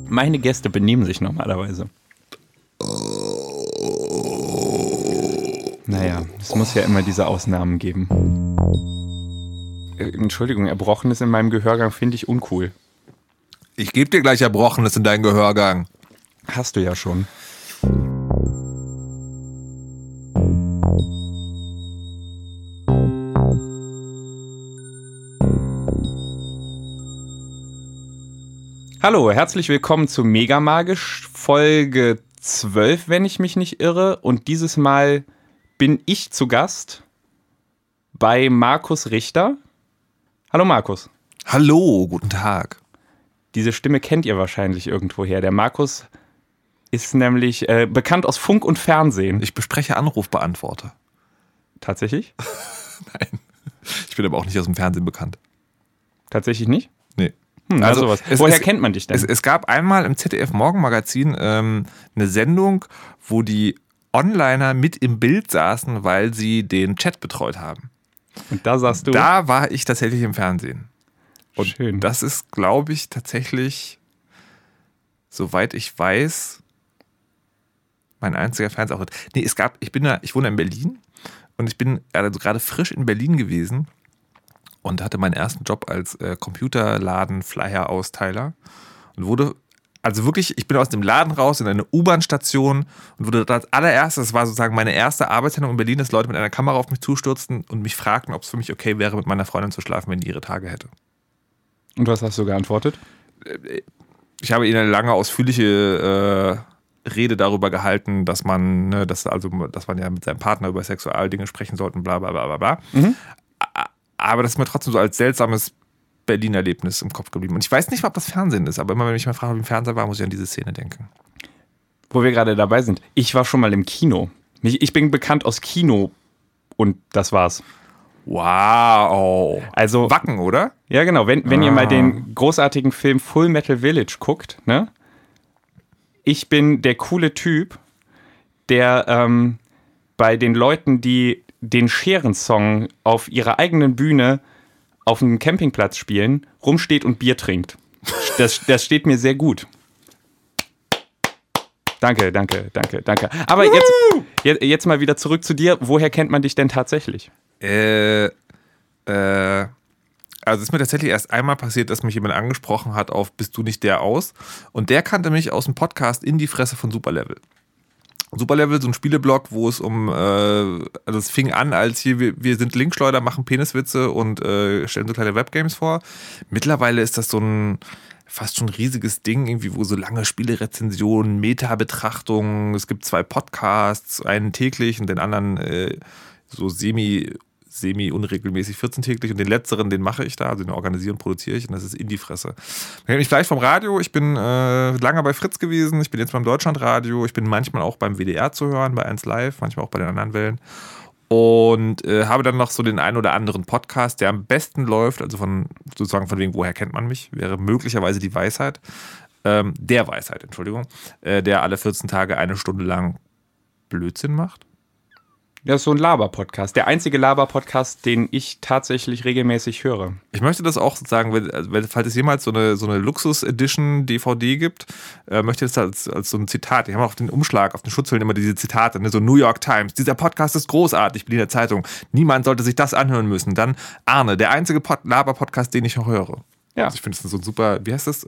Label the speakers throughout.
Speaker 1: Meine Gäste benehmen sich normalerweise. Naja, es muss ja immer diese Ausnahmen geben. Entschuldigung, Erbrochenes in meinem Gehörgang finde ich uncool.
Speaker 2: Ich gebe dir gleich Erbrochenes in deinen Gehörgang.
Speaker 1: Hast du ja schon. Hallo, herzlich willkommen zu Mega Magisch, Folge 12, wenn ich mich nicht irre. Und dieses Mal bin ich zu Gast bei Markus Richter. Hallo Markus.
Speaker 2: Hallo, guten Tag.
Speaker 1: Diese Stimme kennt ihr wahrscheinlich irgendwoher. Der Markus ist nämlich bekannt aus Funk und Fernsehen.
Speaker 2: Ich bespreche Anrufbeantworter.
Speaker 1: Tatsächlich?
Speaker 2: Nein, ich bin aber auch nicht aus dem Fernsehen bekannt.
Speaker 1: Tatsächlich nicht?
Speaker 2: Nee.
Speaker 1: Also sowas. Woher kennt man dich denn?
Speaker 2: Es gab einmal im ZDF-Morgenmagazin eine Sendung, wo die Onliner mit im Bild saßen, weil sie den Chat betreut haben.
Speaker 1: Und da saßt du?
Speaker 2: Da war ich tatsächlich im Fernsehen. Und
Speaker 1: schön.
Speaker 2: Das ist, glaube ich, tatsächlich, soweit ich weiß, mein einziger Fernsehauftritt. Nee, ich wohne in Berlin und ich bin also gerade frisch in Berlin gewesen und hatte meinen ersten Job als Computerladen-Flyer-Austeiler und wurde, also wirklich, ich bin aus dem Laden raus in eine U-Bahn-Station und wurde als allererstes, das war sozusagen meine erste Arbeitssendung in Berlin, dass Leute mit einer Kamera auf mich zustürzten und mich fragten, ob es für mich okay wäre, mit meiner Freundin zu schlafen, wenn die ihre Tage hätte.
Speaker 1: Und was hast du geantwortet?
Speaker 2: Ich habe ihnen eine lange, ausführliche Rede darüber gehalten, dass man ja mit seinem Partner über Sexualdinge sprechen sollte, bla bla bla bla bla. Mhm. Aber das ist mir trotzdem so als seltsames Berlin-Erlebnis im Kopf geblieben. Und ich weiß nicht mal, ob das Fernsehen ist, aber immer wenn ich mal frage, ob im Fernseher war, muss ich an diese Szene denken.
Speaker 1: Wo wir gerade dabei sind. Ich war schon mal im Kino. Ich bin bekannt aus Kino und das war's.
Speaker 2: Wow.
Speaker 1: Also
Speaker 2: Wacken, oder?
Speaker 1: Ja, genau. Wenn ihr mal den großartigen Film Full Metal Village guckt, ne? Ich bin der coole Typ, der bei den Leuten, die den Scheren-Song auf ihrer eigenen Bühne auf einem Campingplatz spielen, rumsteht und Bier trinkt. Das steht mir sehr gut. Danke. Aber jetzt mal wieder zurück zu dir. Woher kennt man dich denn tatsächlich?
Speaker 2: Also es ist mir tatsächlich erst einmal passiert, dass mich jemand angesprochen hat auf "Bist du nicht der aus?" Und der kannte mich aus dem Podcast "In die Fresse" von Superlevel. Superlevel, so ein Spieleblog, wo es also es fing an als hier, wir sind Linkschleuder, machen Peniswitze und stellen so kleine Webgames vor. Mittlerweile ist das so ein fast schon riesiges Ding, irgendwie, wo so lange Spielerezensionen, Meta-Betrachtungen, es gibt 2 Podcasts, einen täglich und den anderen so semi-unregelmäßig 14-täglich und den letzteren, den mache ich da, also den organisiere und produziere ich und das ist "In die Fresse". Man kennt mich vielleicht vom Radio, ich bin lange bei Fritz gewesen, ich bin jetzt beim Deutschlandradio, ich bin manchmal auch beim WDR zu hören, bei 1 Live, manchmal auch bei den anderen Wellen und habe dann noch so den einen oder anderen Podcast, der am besten läuft, also von wegen, woher kennt man mich, wäre möglicherweise die Weisheit, der Weisheit, Entschuldigung, der alle 14 Tage 1 Stunde lang Blödsinn macht.
Speaker 1: Ja, ist so ein Laber-Podcast. Der einzige Laber-Podcast, den ich tatsächlich regelmäßig höre.
Speaker 2: Ich möchte das auch sagen, falls es jemals so eine Luxus-Edition-DVD gibt, möchte ich das als so ein Zitat. Ich habe auf den Umschlag, auf den Schutzhüllen immer diese Zitate, ne? So New York Times, dieser Podcast ist großartig, Berliner Zeitung. Niemand sollte sich das anhören müssen. Dann Arne, der einzige Laber-Podcast, den ich noch höre. Ja. Also ich finde es so ein super, wie heißt das?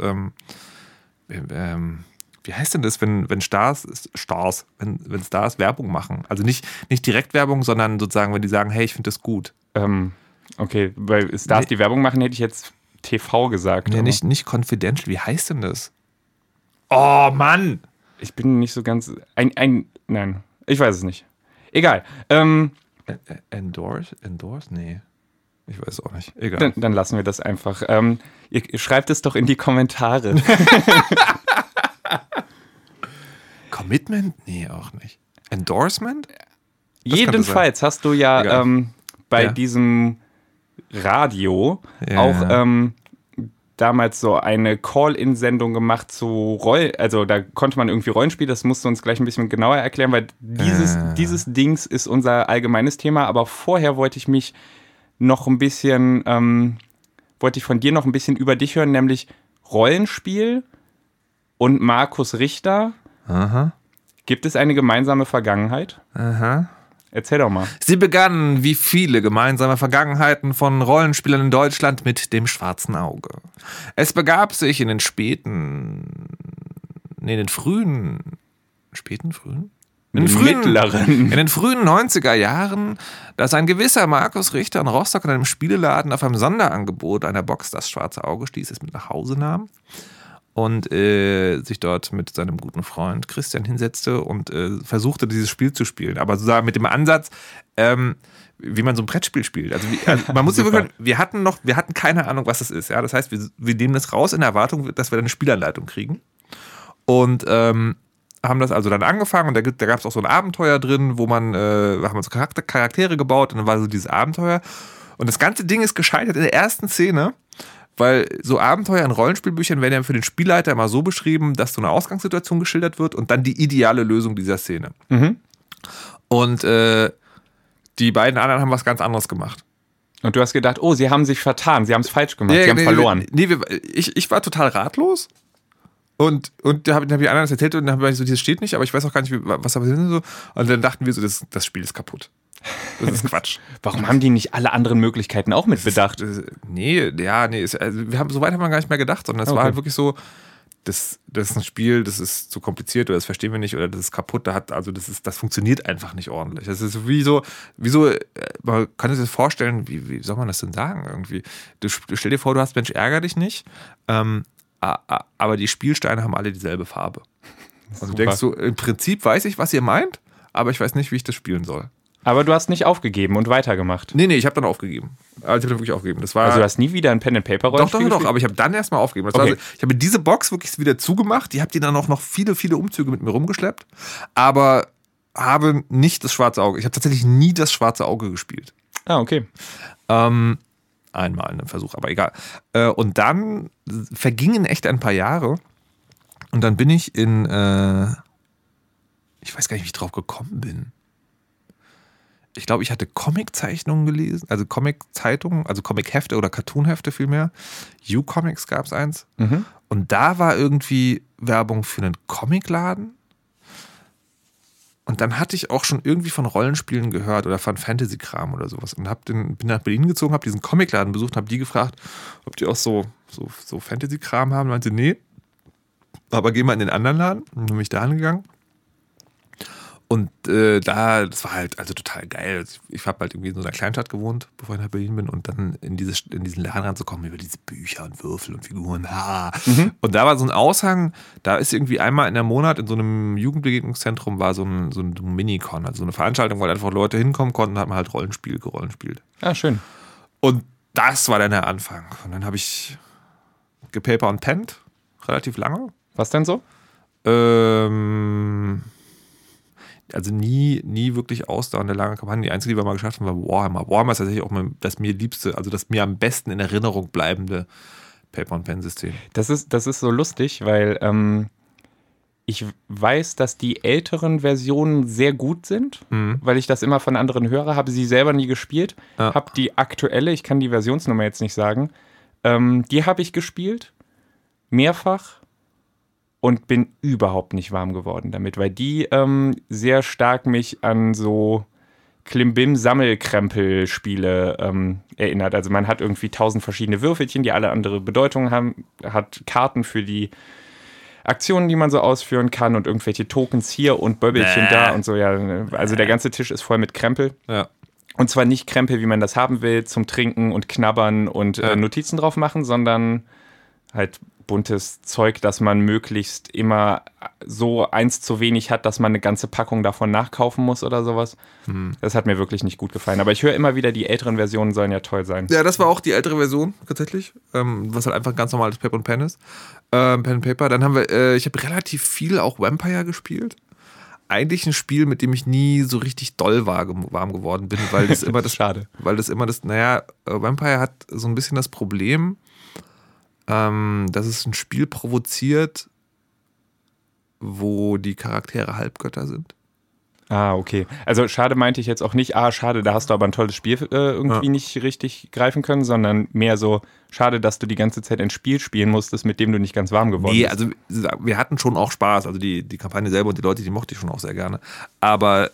Speaker 2: Wie heißt denn das, wenn Stars Werbung machen? Also nicht direkt Werbung, sondern sozusagen, wenn die sagen, hey, ich finde das gut.
Speaker 1: Okay, weil Stars die Werbung machen, hätte ich jetzt TV gesagt.
Speaker 2: Nee, nicht confidential. Wie heißt denn das? Oh, Mann!
Speaker 1: Ich bin nicht so ganz... Nein, ich weiß es nicht. Egal.
Speaker 2: Endorse? Nee. Ich weiß es auch nicht. Egal.
Speaker 1: Dann lassen wir das einfach. Ihr schreibt es doch in die Kommentare.
Speaker 2: Commitment? Nee, auch nicht. Endorsement?
Speaker 1: Jedenfalls hast du ja bei diesem Radio auch damals so eine Call-In-Sendung gemacht zu also da konnte man irgendwie Rollenspiel, das musst du uns gleich ein bisschen genauer erklären, weil dieses Dings ist unser allgemeines Thema, aber vorher wollte ich von dir noch ein bisschen über dich hören, nämlich Rollenspiel und Markus Richter.
Speaker 2: Aha.
Speaker 1: Gibt es eine gemeinsame Vergangenheit?
Speaker 2: Aha.
Speaker 1: Erzähl doch mal.
Speaker 2: Sie begannen, wie viele gemeinsame Vergangenheiten von Rollenspielern in Deutschland, mit dem schwarzen Auge. Es begab sich in den frühen? In den frühen 90er Jahren, dass ein gewisser Markus Richter in Rostock in einem Spieleladen auf einem Sonderangebot einer Box das schwarze Auge stieß, es mit nach Hause nahm und sich dort mit seinem guten Freund Christian hinsetzte und versuchte, dieses Spiel zu spielen. Aber sozusagen mit dem Ansatz, wie man so ein Brettspiel spielt. Also man muss sich wirklich, wir hatten keine Ahnung, was das ist. Ja? Das heißt, wir nehmen das raus in der Erwartung, dass wir dann eine Spielanleitung kriegen. Und haben das also dann angefangen und da gab es auch so ein Abenteuer drin, wo man, haben wir so Charaktere gebaut und dann war so dieses Abenteuer. Und das ganze Ding ist gescheitert in der ersten Szene, weil so Abenteuer in Rollenspielbüchern werden ja für den Spielleiter immer so beschrieben, dass so eine Ausgangssituation geschildert wird und dann die ideale Lösung dieser Szene.
Speaker 1: Mhm.
Speaker 2: Und die beiden anderen haben was ganz anderes gemacht.
Speaker 1: Und du hast gedacht, oh, sie haben sich vertan, sie haben es falsch gemacht, sie haben verloren.
Speaker 2: Ich war total ratlos. Und da hab ich anderen das erzählt und dann habe ich so, das steht nicht, aber ich weiß auch gar nicht, was da passiert ist. So. Und dann dachten wir so, das Spiel ist kaputt. Das ist Quatsch.
Speaker 1: Warum haben die nicht alle anderen Möglichkeiten auch mit bedacht?
Speaker 2: Also wir haben so weit haben wir gar nicht mehr gedacht, sondern es war halt wirklich so, das ist ein Spiel, das ist zu kompliziert oder das verstehen wir nicht oder das ist kaputt, das funktioniert einfach nicht ordentlich. Das ist wie so, man kann sich das vorstellen, wie soll man das denn sagen irgendwie? Du stell dir vor, du hast Mensch, ärger dich nicht, aber die Spielsteine haben alle dieselbe Farbe. Und du denkst so, im Prinzip weiß ich, was ihr meint, aber ich weiß nicht, wie ich das spielen soll.
Speaker 1: Aber du hast nicht aufgegeben und weitergemacht.
Speaker 2: Nee, ich habe dann aufgegeben. Also ich habe dann wirklich aufgegeben.
Speaker 1: Also du hast nie wieder ein Pen-and-Paper-Rollenspiel gespielt?
Speaker 2: Doch, aber ich habe dann erstmal aufgegeben. Ich habe diese Box wirklich wieder zugemacht. Ich habe die dann auch noch viele, viele Umzüge mit mir rumgeschleppt. Aber habe nicht das schwarze Auge. Ich habe tatsächlich nie das schwarze Auge gespielt.
Speaker 1: Ah, okay.
Speaker 2: Einmal in einem Versuch, aber egal. Und dann vergingen echt ein paar Jahre. Und dann bin ich ich weiß gar nicht, wie ich drauf gekommen bin. Ich glaube, ich hatte Comic-Zeichnungen gelesen, also Comic-Zeitungen, also Comic-Hefte oder Cartoon-Hefte vielmehr. U-Comics gab es eins.
Speaker 1: Mhm.
Speaker 2: Und da war irgendwie Werbung für einen Comicladen. Und dann hatte ich auch schon irgendwie von Rollenspielen gehört oder von Fantasy-Kram oder sowas. Und bin nach Berlin gezogen, habe diesen Comicladen besucht, habe die gefragt, ob die auch so Fantasy-Kram haben. Und meinte, nee, aber geh mal in den anderen Laden. Und dann bin ich da angegangen. Und das war halt also total geil. Ich habe halt irgendwie in so einer Kleinstadt gewohnt, bevor ich nach Berlin bin. Und dann in diesen Laden ranzukommen, über diese Bücher und Würfel und Figuren.
Speaker 1: Mhm.
Speaker 2: Und da war so ein Aushang, da ist irgendwie einmal in der Monat in so einem Jugendbegegnungszentrum war so ein Minicon, also so eine Veranstaltung, wo halt einfach Leute hinkommen konnten, hat man halt Rollenspiel gespielt.
Speaker 1: Ah, schön.
Speaker 2: Und das war dann der Anfang. Und dann habe ich gepaper und pennt, relativ lange.
Speaker 1: Was denn so?
Speaker 2: Also nie wirklich ausdauernde lange Kampagne. Die einzige, die wir mal geschafft haben, war Warhammer. Warhammer ist tatsächlich auch das mir liebste, also das mir am besten in Erinnerung bleibende Paper-and-Pen-System.
Speaker 1: Das ist so lustig, weil ich weiß, dass die älteren Versionen sehr gut sind, weil ich das immer von anderen höre, habe sie selber nie gespielt, habe die aktuelle, ich kann die Versionsnummer jetzt nicht sagen, die habe ich gespielt, mehrfach. Und bin überhaupt nicht warm geworden damit, weil die sehr stark mich an so Klimbim-Sammelkrempel-Spiele erinnert. Also man hat irgendwie 1000 verschiedene Würfelchen, die alle andere Bedeutungen haben, hat Karten für die Aktionen, die man so ausführen kann und irgendwelche Tokens hier und Böbbelchen da und so. Ja, also der ganze Tisch ist voll mit Krempel.
Speaker 2: Ja.
Speaker 1: Und zwar nicht Krempel, wie man das haben will, zum Trinken und Knabbern und Notizen drauf machen, sondern halt buntes Zeug, dass man möglichst immer so eins zu wenig hat, dass man eine ganze Packung davon nachkaufen muss oder sowas. Das hat mir wirklich nicht gut gefallen. Aber ich höre immer wieder, die älteren Versionen sollen ja toll sein.
Speaker 2: Ja, das war auch die ältere Version tatsächlich, was halt einfach ganz normales Paper and Pen ist. Pen and Paper. Dann haben wir, ich habe relativ viel auch Vampire gespielt. Eigentlich ein Spiel, mit dem ich nie so richtig doll warm geworden bin, weil das immer das
Speaker 1: Schade.
Speaker 2: Vampire hat so ein bisschen das Problem, dass es ein Spiel provoziert, wo die Charaktere Halbgötter sind.
Speaker 1: Ah, okay. Also schade meinte ich jetzt auch nicht, schade, da hast du aber ein tolles Spiel irgendwie nicht richtig greifen können, sondern mehr so, schade, dass du die ganze Zeit ein Spiel spielen musstest, mit dem du nicht ganz warm geworden bist.
Speaker 2: Also wir hatten schon auch Spaß, also die Kampagne selber und die Leute, die mochte ich schon auch sehr gerne. Aber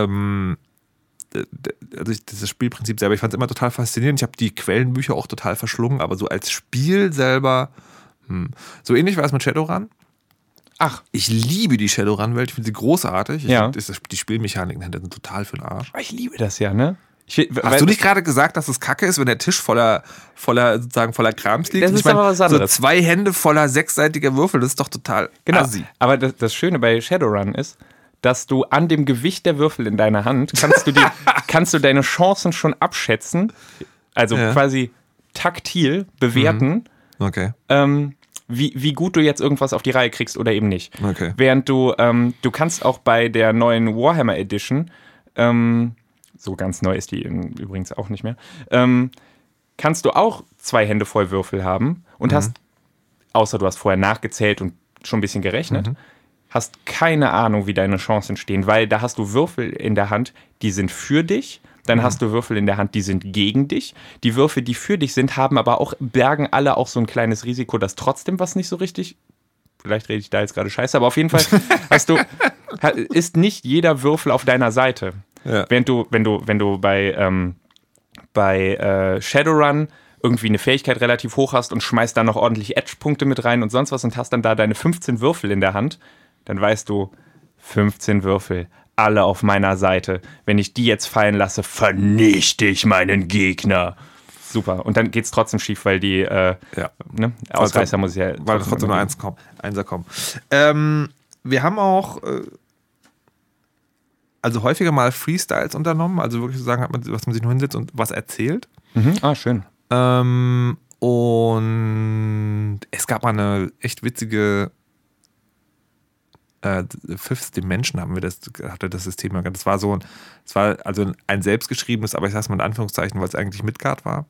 Speaker 2: das Spielprinzip selber, ich fand es immer total faszinierend. Ich habe die Quellenbücher auch total verschlungen, aber so als Spiel selber, so ähnlich war es mit Shadowrun.
Speaker 1: Ach.
Speaker 2: Ich liebe die Shadowrun-Welt, ich finde sie großartig.
Speaker 1: Ja.
Speaker 2: Die Spielmechaniken dahinter sind total für den Arsch.
Speaker 1: Ich liebe das ja, ne?
Speaker 2: Hast du nicht gerade gesagt, dass es kacke ist, wenn der Tisch voller Krams liegt?
Speaker 1: Das ist aber was anderes.
Speaker 2: So 2 Hände voller 6-seitiger Würfel, das ist doch total assi.
Speaker 1: Aber das Schöne bei Shadowrun ist, dass du an dem Gewicht der Würfel in deiner Hand kannst du deine Chancen schon abschätzen, also quasi taktil bewerten,
Speaker 2: okay.
Speaker 1: Wie gut du jetzt irgendwas auf die Reihe kriegst oder eben nicht.
Speaker 2: Okay.
Speaker 1: Während du kannst auch bei der neuen Warhammer Edition, so ganz neu ist die übrigens auch nicht mehr, kannst du auch 2 Hände voll Würfel haben und hast, außer du hast vorher nachgezählt und schon ein bisschen gerechnet, hast keine Ahnung, wie deine Chancen stehen, weil da hast du Würfel in der Hand, die sind für dich, dann hast du Würfel in der Hand, die sind gegen dich. Die Würfel, die für dich sind, bergen alle auch so ein kleines Risiko, dass trotzdem was nicht so richtig, vielleicht rede ich da jetzt gerade scheiße, aber auf jeden Fall ist nicht jeder Würfel auf deiner Seite.
Speaker 2: Ja.
Speaker 1: Während wenn du bei Shadowrun irgendwie eine Fähigkeit relativ hoch hast und schmeißt da noch ordentlich Edge-Punkte mit rein und sonst was und hast dann da deine 15 Würfel in der Hand, dann weißt du, 15 Würfel, alle auf meiner Seite. Wenn ich die jetzt fallen lasse, vernichte ich meinen Gegner. Super. Und dann geht es trotzdem schief, weil die Ausreißer muss ich ja...
Speaker 2: Weil trotzdem nur Einser kommen. Wir haben auch also häufiger mal Freestyles unternommen, also wirklich so sagen, was man sich nur hinsetzt und was erzählt.
Speaker 1: Schön.
Speaker 2: Und es gab mal eine echt witzige Fifth Dimension hatte das System. Das war also ein selbstgeschriebenes, aber ich sag's mal in Anführungszeichen, weil es eigentlich Midgard war.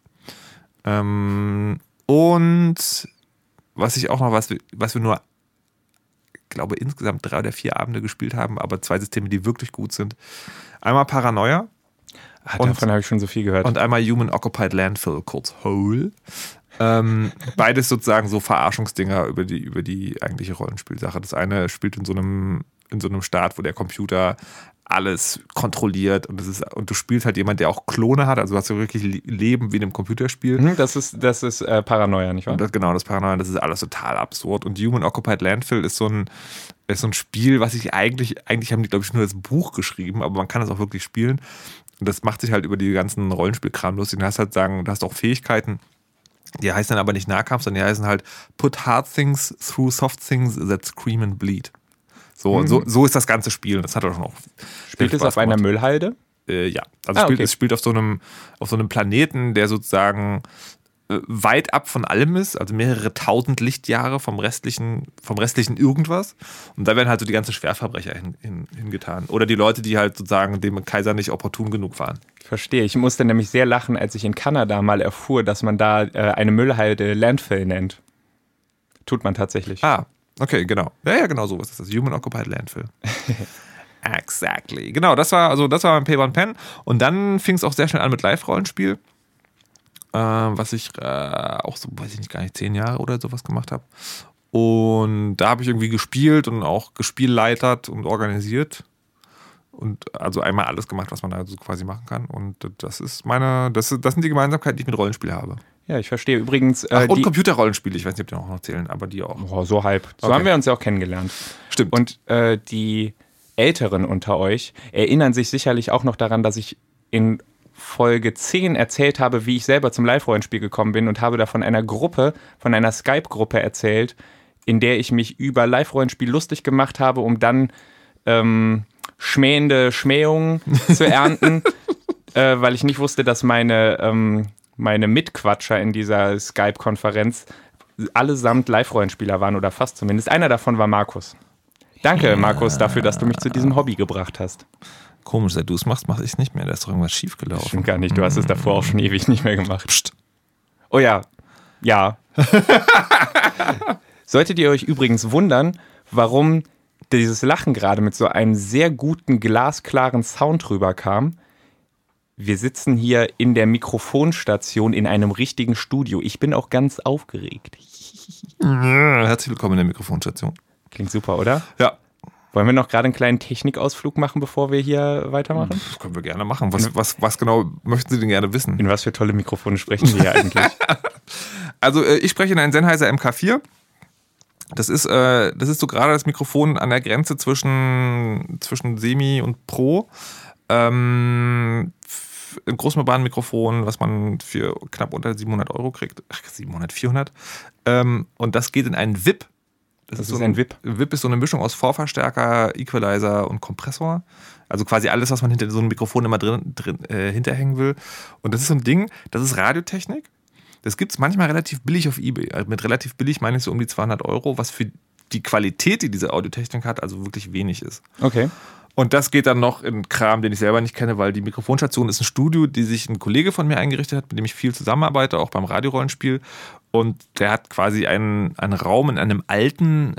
Speaker 2: Und was wir nur, glaube insgesamt 3 oder 4 Abende gespielt haben, aber 2 Systeme, die wirklich gut sind. Einmal Paranoia.
Speaker 1: Davon habe ich schon so viel gehört.
Speaker 2: Und einmal Human Occupied Landfill, kurz Hole. Beides sozusagen so Verarschungsdinger über die eigentliche Rollenspielsache. Das eine spielt in so einem Staat, wo der Computer alles kontrolliert und du spielst halt jemand, der auch Klone hat, also du hast ja wirklich Leben wie in einem Computerspiel.
Speaker 1: Das ist Paranoia, nicht wahr?
Speaker 2: Und das Paranoia, das ist alles total absurd. Und Human Occupied Landfill ist so ein Spiel, was eigentlich haben die, glaube ich, nur das Buch geschrieben, aber man kann das auch wirklich spielen. Und das macht sich halt über die ganzen Rollenspielkram lustig. Du hast auch Fähigkeiten, die heißen dann aber nicht Nahkampf, sondern die heißen halt Put hard things through soft things that scream and bleed. So ist das ganze Spiel. Und das hat auch schon auch.
Speaker 1: Spielt es auf einer Müllhalde?
Speaker 2: Ja. Also es spielt auf so einem Planeten, der sozusagen weit ab von allem ist, also mehrere tausend Lichtjahre vom restlichen irgendwas. Und da werden halt so die ganzen Schwerverbrecher hingetan. Oder die Leute, die halt sozusagen dem Kaiser nicht opportun genug waren.
Speaker 1: Verstehe. Ich musste nämlich sehr lachen, als ich in Kanada mal erfuhr, dass man da eine Müllhalde Landfill nennt. Tut man tatsächlich.
Speaker 2: Ah, okay, genau. Ja, genau so ist das. Human Occupied Landfill. Exactly. Genau, das war mein P1 Pen. Und dann fing es auch sehr schnell an mit Live-Rollenspiel. Was ich auch so, weiß ich nicht, gar nicht 10 Jahre oder sowas gemacht habe. Und da habe ich irgendwie gespielt und auch gespielleitert und organisiert. Und also einmal alles gemacht, was man da so quasi machen kann. Und das sind die Gemeinsamkeiten, die ich mit Rollenspiel habe.
Speaker 1: Ja, ich verstehe. Übrigens.
Speaker 2: Und Computerrollenspiele, ich weiß nicht, ob die auch noch zählen, aber die auch.
Speaker 1: Oh, so halb. So haben wir uns ja auch kennengelernt.
Speaker 2: Stimmt.
Speaker 1: Und die Älteren unter euch erinnern sich sicherlich auch noch daran, dass ich in Folge 10 erzählt habe, wie ich selber zum Live-Rollenspiel gekommen bin und habe da von einer Skype-Gruppe erzählt, in der ich mich über Live-Rollenspiel lustig gemacht habe, um dann schmähende Schmähungen zu ernten, weil ich nicht wusste, dass meine Mitquatscher in dieser Skype-Konferenz allesamt Live-Rollenspieler waren oder fast zumindest. Einer davon war Markus. Danke, Markus, dafür, dass du mich zu diesem Hobby gebracht hast.
Speaker 2: Komisch, seit du es machst, mache ich es nicht mehr. Da ist doch irgendwas schiefgelaufen.
Speaker 1: Stimmt gar nicht, du hast es davor auch schon ewig nicht mehr gemacht. Psst. Oh ja. Ja. Solltet ihr euch übrigens wundern, warum dieses Lachen gerade mit so einem sehr guten, glasklaren Sound rüberkam. Wir sitzen hier in der Mikrofonstation in einem richtigen Studio. Ich bin auch ganz aufgeregt.
Speaker 2: Herzlich willkommen in der Mikrofonstation.
Speaker 1: Klingt super, oder?
Speaker 2: Ja.
Speaker 1: Wollen wir noch gerade einen kleinen Technikausflug machen, bevor wir hier weitermachen?
Speaker 2: Das können wir gerne machen. Was genau möchten Sie denn gerne wissen?
Speaker 1: In was für tolle Mikrofone sprechen wir hier eigentlich?
Speaker 2: Also ich spreche in einen Sennheiser MK4. Das ist so gerade das Mikrofon an der Grenze zwischen Semi und Pro. Ein Großmembran-Mikrofon, was man für knapp unter 700 Euro kriegt. 400. Und das geht in einen VIP. Das ist so ein VIP. VIP ist so eine Mischung aus Vorverstärker, Equalizer und Kompressor. Also quasi alles, was man hinter so einem Mikrofon immer hinterhängen will. Und das ist so ein Ding, das ist Radiotechnik. Das gibt es manchmal relativ billig auf eBay. Also mit relativ billig meine ich so um die 200 Euro, was für die Qualität, die diese Audiotechnik hat, also wirklich wenig ist.
Speaker 1: Okay.
Speaker 2: Und das geht dann noch in Kram, den ich selber nicht kenne, weil die Mikrofonstation ist ein Studio, die sich ein Kollege von mir eingerichtet hat, mit dem ich viel zusammenarbeite, auch beim Radiorollenspiel. Und der hat quasi einen Raum in einem alten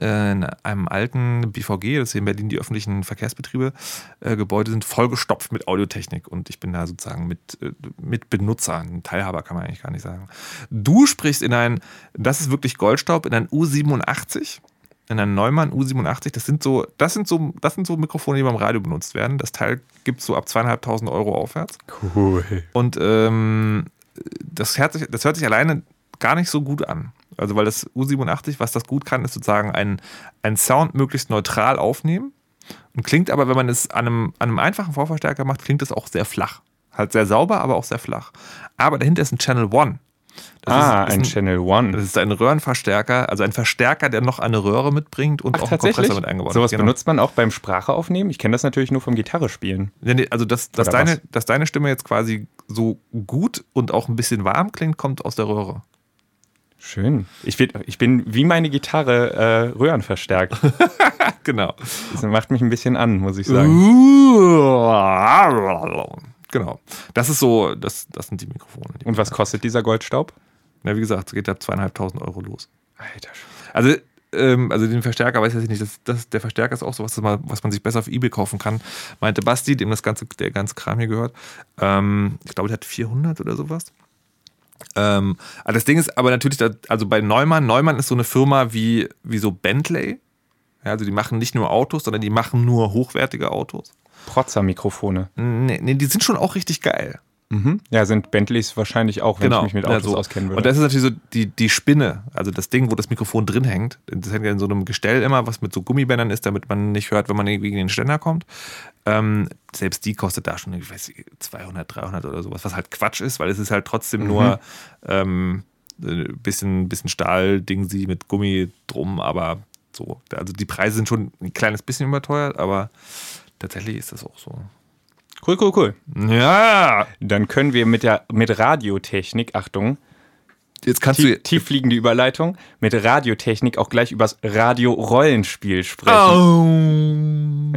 Speaker 2: BVG, das hier in Berlin die öffentlichen Verkehrsbetriebe, Gebäude sind, vollgestopft mit Audiotechnik. Und ich bin da sozusagen mit Benutzer, ein Teilhaber kann man eigentlich gar nicht sagen. Du sprichst das ist wirklich Goldstaub, in ein U87. In einem Neumann U87, das sind so Mikrofone, die beim Radio benutzt werden. Das Teil gibt es so ab 2.500 Euro aufwärts.
Speaker 1: Cool.
Speaker 2: Und das hört sich alleine gar nicht so gut an. Also weil das U87, was das gut kann, ist sozusagen einen Sound möglichst neutral aufnehmen. Und klingt aber, wenn man es an einem einfachen Vorverstärker macht, klingt es auch sehr flach. Halt sehr sauber, aber auch sehr flach. Aber dahinter ist ein Channel One.
Speaker 1: Ein Channel One.
Speaker 2: Das ist ein Röhrenverstärker, also ein Verstärker, der noch eine Röhre mitbringt und auch einen Kompressor mit eingebaut.
Speaker 1: Sowas benutzt man auch beim Sprache aufnehmen? Ich kenne das natürlich nur vom Gitarre spielen.
Speaker 2: Ja, nee, also dass deine Stimme jetzt quasi so gut und auch ein bisschen warm klingt, kommt aus der Röhre.
Speaker 1: Schön. Ich bin wie meine Gitarre Röhrenverstärkt.
Speaker 2: Genau.
Speaker 1: Das macht mich ein bisschen an, muss ich sagen.
Speaker 2: Genau. Das ist so, das sind die Mikrofone.
Speaker 1: Und was kostet dieser Goldstaub?
Speaker 2: Na, wie gesagt, es geht ab 2.500 Euro los.
Speaker 1: Alter.
Speaker 2: Also den Verstärker weiß ich nicht. Der Verstärker ist auch so was man sich besser auf eBay kaufen kann. Meinte Basti, dem der ganze Kram hier gehört. Ich glaube, der hat 400 oder sowas. Also das Ding ist aber natürlich, also bei Neumann ist so eine Firma wie so Bentley. Ja, also die machen nicht nur Autos, sondern die machen nur hochwertige Autos.
Speaker 1: Protzer-Mikrofone.
Speaker 2: Nee, die sind schon auch richtig geil.
Speaker 1: Mhm. Ja, sind Bentleys wahrscheinlich auch, wenn ich mich mit Autos auskennen würde.
Speaker 2: Und das ist natürlich so die Spinne, also das Ding, wo das Mikrofon drin hängt. Das hängt ja in so einem Gestell immer, was mit so Gummibändern ist, damit man nicht hört, wenn man irgendwie gegen den Ständer kommt. Selbst die kostet da schon, ich weiß nicht, 200, 300 oder sowas, was halt Quatsch ist, weil es ist halt trotzdem nur ein bisschen Stahlding mit Gummi drum, aber so. Also die Preise sind schon ein kleines bisschen überteuert, aber tatsächlich ist das auch so.
Speaker 1: Cool.
Speaker 2: Ja!
Speaker 1: Dann können wir mit Radiotechnik, Achtung,
Speaker 2: jetzt kannst du
Speaker 1: tieffliegende Überleitung, mit Radiotechnik auch gleich übers Radio-Rollenspiel sprechen.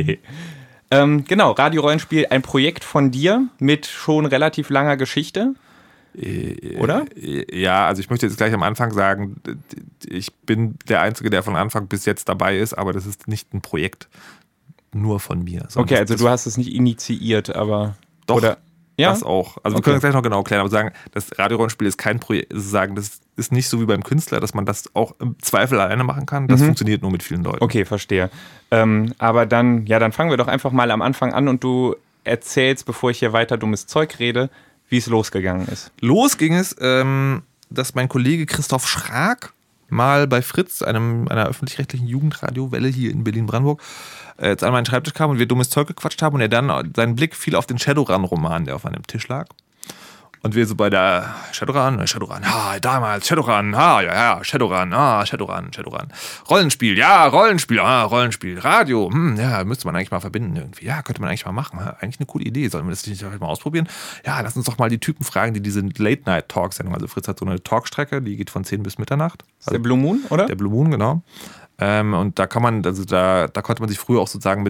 Speaker 1: Oh. Genau, Radio-Rollenspiel, ein Projekt von dir mit schon relativ langer Geschichte. Oder?
Speaker 2: Ja, also ich möchte jetzt gleich am Anfang sagen, ich bin der Einzige, der von Anfang bis jetzt dabei ist, aber das ist nicht ein Projekt nur von mir.
Speaker 1: Okay, also du hast es nicht initiiert, aber...
Speaker 2: Doch,
Speaker 1: oder? Ja?
Speaker 2: Das auch. Also wir können es gleich noch genau klären, aber sagen, das Radiorollenspiel ist kein Projekt, das ist nicht so wie beim Künstler, dass man das auch im Zweifel alleine machen kann. Das funktioniert nur mit vielen Leuten.
Speaker 1: Okay, verstehe. Aber dann fangen wir doch einfach mal am Anfang an und du erzählst, bevor ich hier weiter dummes Zeug rede, wie es losgegangen ist.
Speaker 2: Los ging es, dass mein Kollege Christoph Schrag mal bei Fritz, einer öffentlich-rechtlichen Jugendradiowelle hier in Berlin-Brandenburg, jetzt an meinen Schreibtisch kam und wir dummes Zeug gequatscht haben und er dann, sein Blick fiel auf den Shadowrun-Roman, der auf einem Tisch lag. Und wir so bei der Shadowrun, damals, Shadowrun, Shadowrun, Rollenspiel, Rollenspiel, Radio, ja, müsste man eigentlich mal verbinden irgendwie. Ja, könnte man eigentlich mal machen, eigentlich eine coole Idee, sollen wir das nicht mal ausprobieren? Ja, lass uns doch mal die Typen fragen, die diese Late-Night-Talk-Sendung, also Fritz hat so eine Talkstrecke, die geht von 10 bis Mitternacht.
Speaker 1: Also der Blue Moon, oder?
Speaker 2: Der Blue Moon, genau. Und da konnte man sich früher auch sozusagen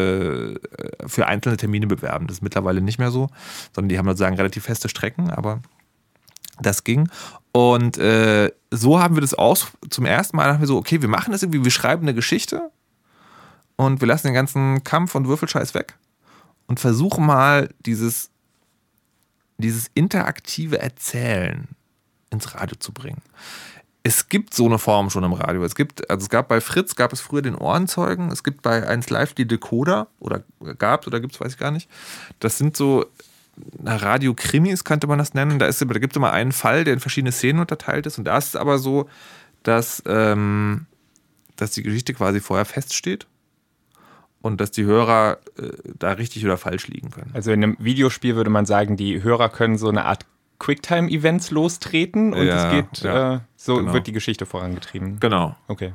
Speaker 2: für einzelne Termine bewerben. Das ist mittlerweile nicht mehr so, sondern die haben sozusagen relativ feste Strecken, aber das ging. Und so haben wir das auch zum ersten Mal, dachten wir so, okay, wir machen das irgendwie, wir schreiben eine Geschichte und wir lassen den ganzen Kampf und Würfelscheiß weg und versuchen mal dieses interaktive Erzählen ins Radio zu bringen. Es gibt so eine Form schon im Radio. Es gab bei Fritz, gab es früher den Ohrenzeugen, es gibt bei 1Live die Decoder, oder gibt es, weiß ich gar nicht. Das sind so Radio-Krimis, könnte man das nennen. Da gibt es immer einen Fall, der in verschiedene Szenen unterteilt ist. Und da ist es aber so, dass die Geschichte quasi vorher feststeht und dass die Hörer da richtig oder falsch liegen können.
Speaker 1: Also in einem Videospiel würde man sagen, die Hörer können so eine Art Quicktime-Events lostreten und es geht, genau. Wird die Geschichte vorangetrieben.
Speaker 2: Genau.
Speaker 1: Okay.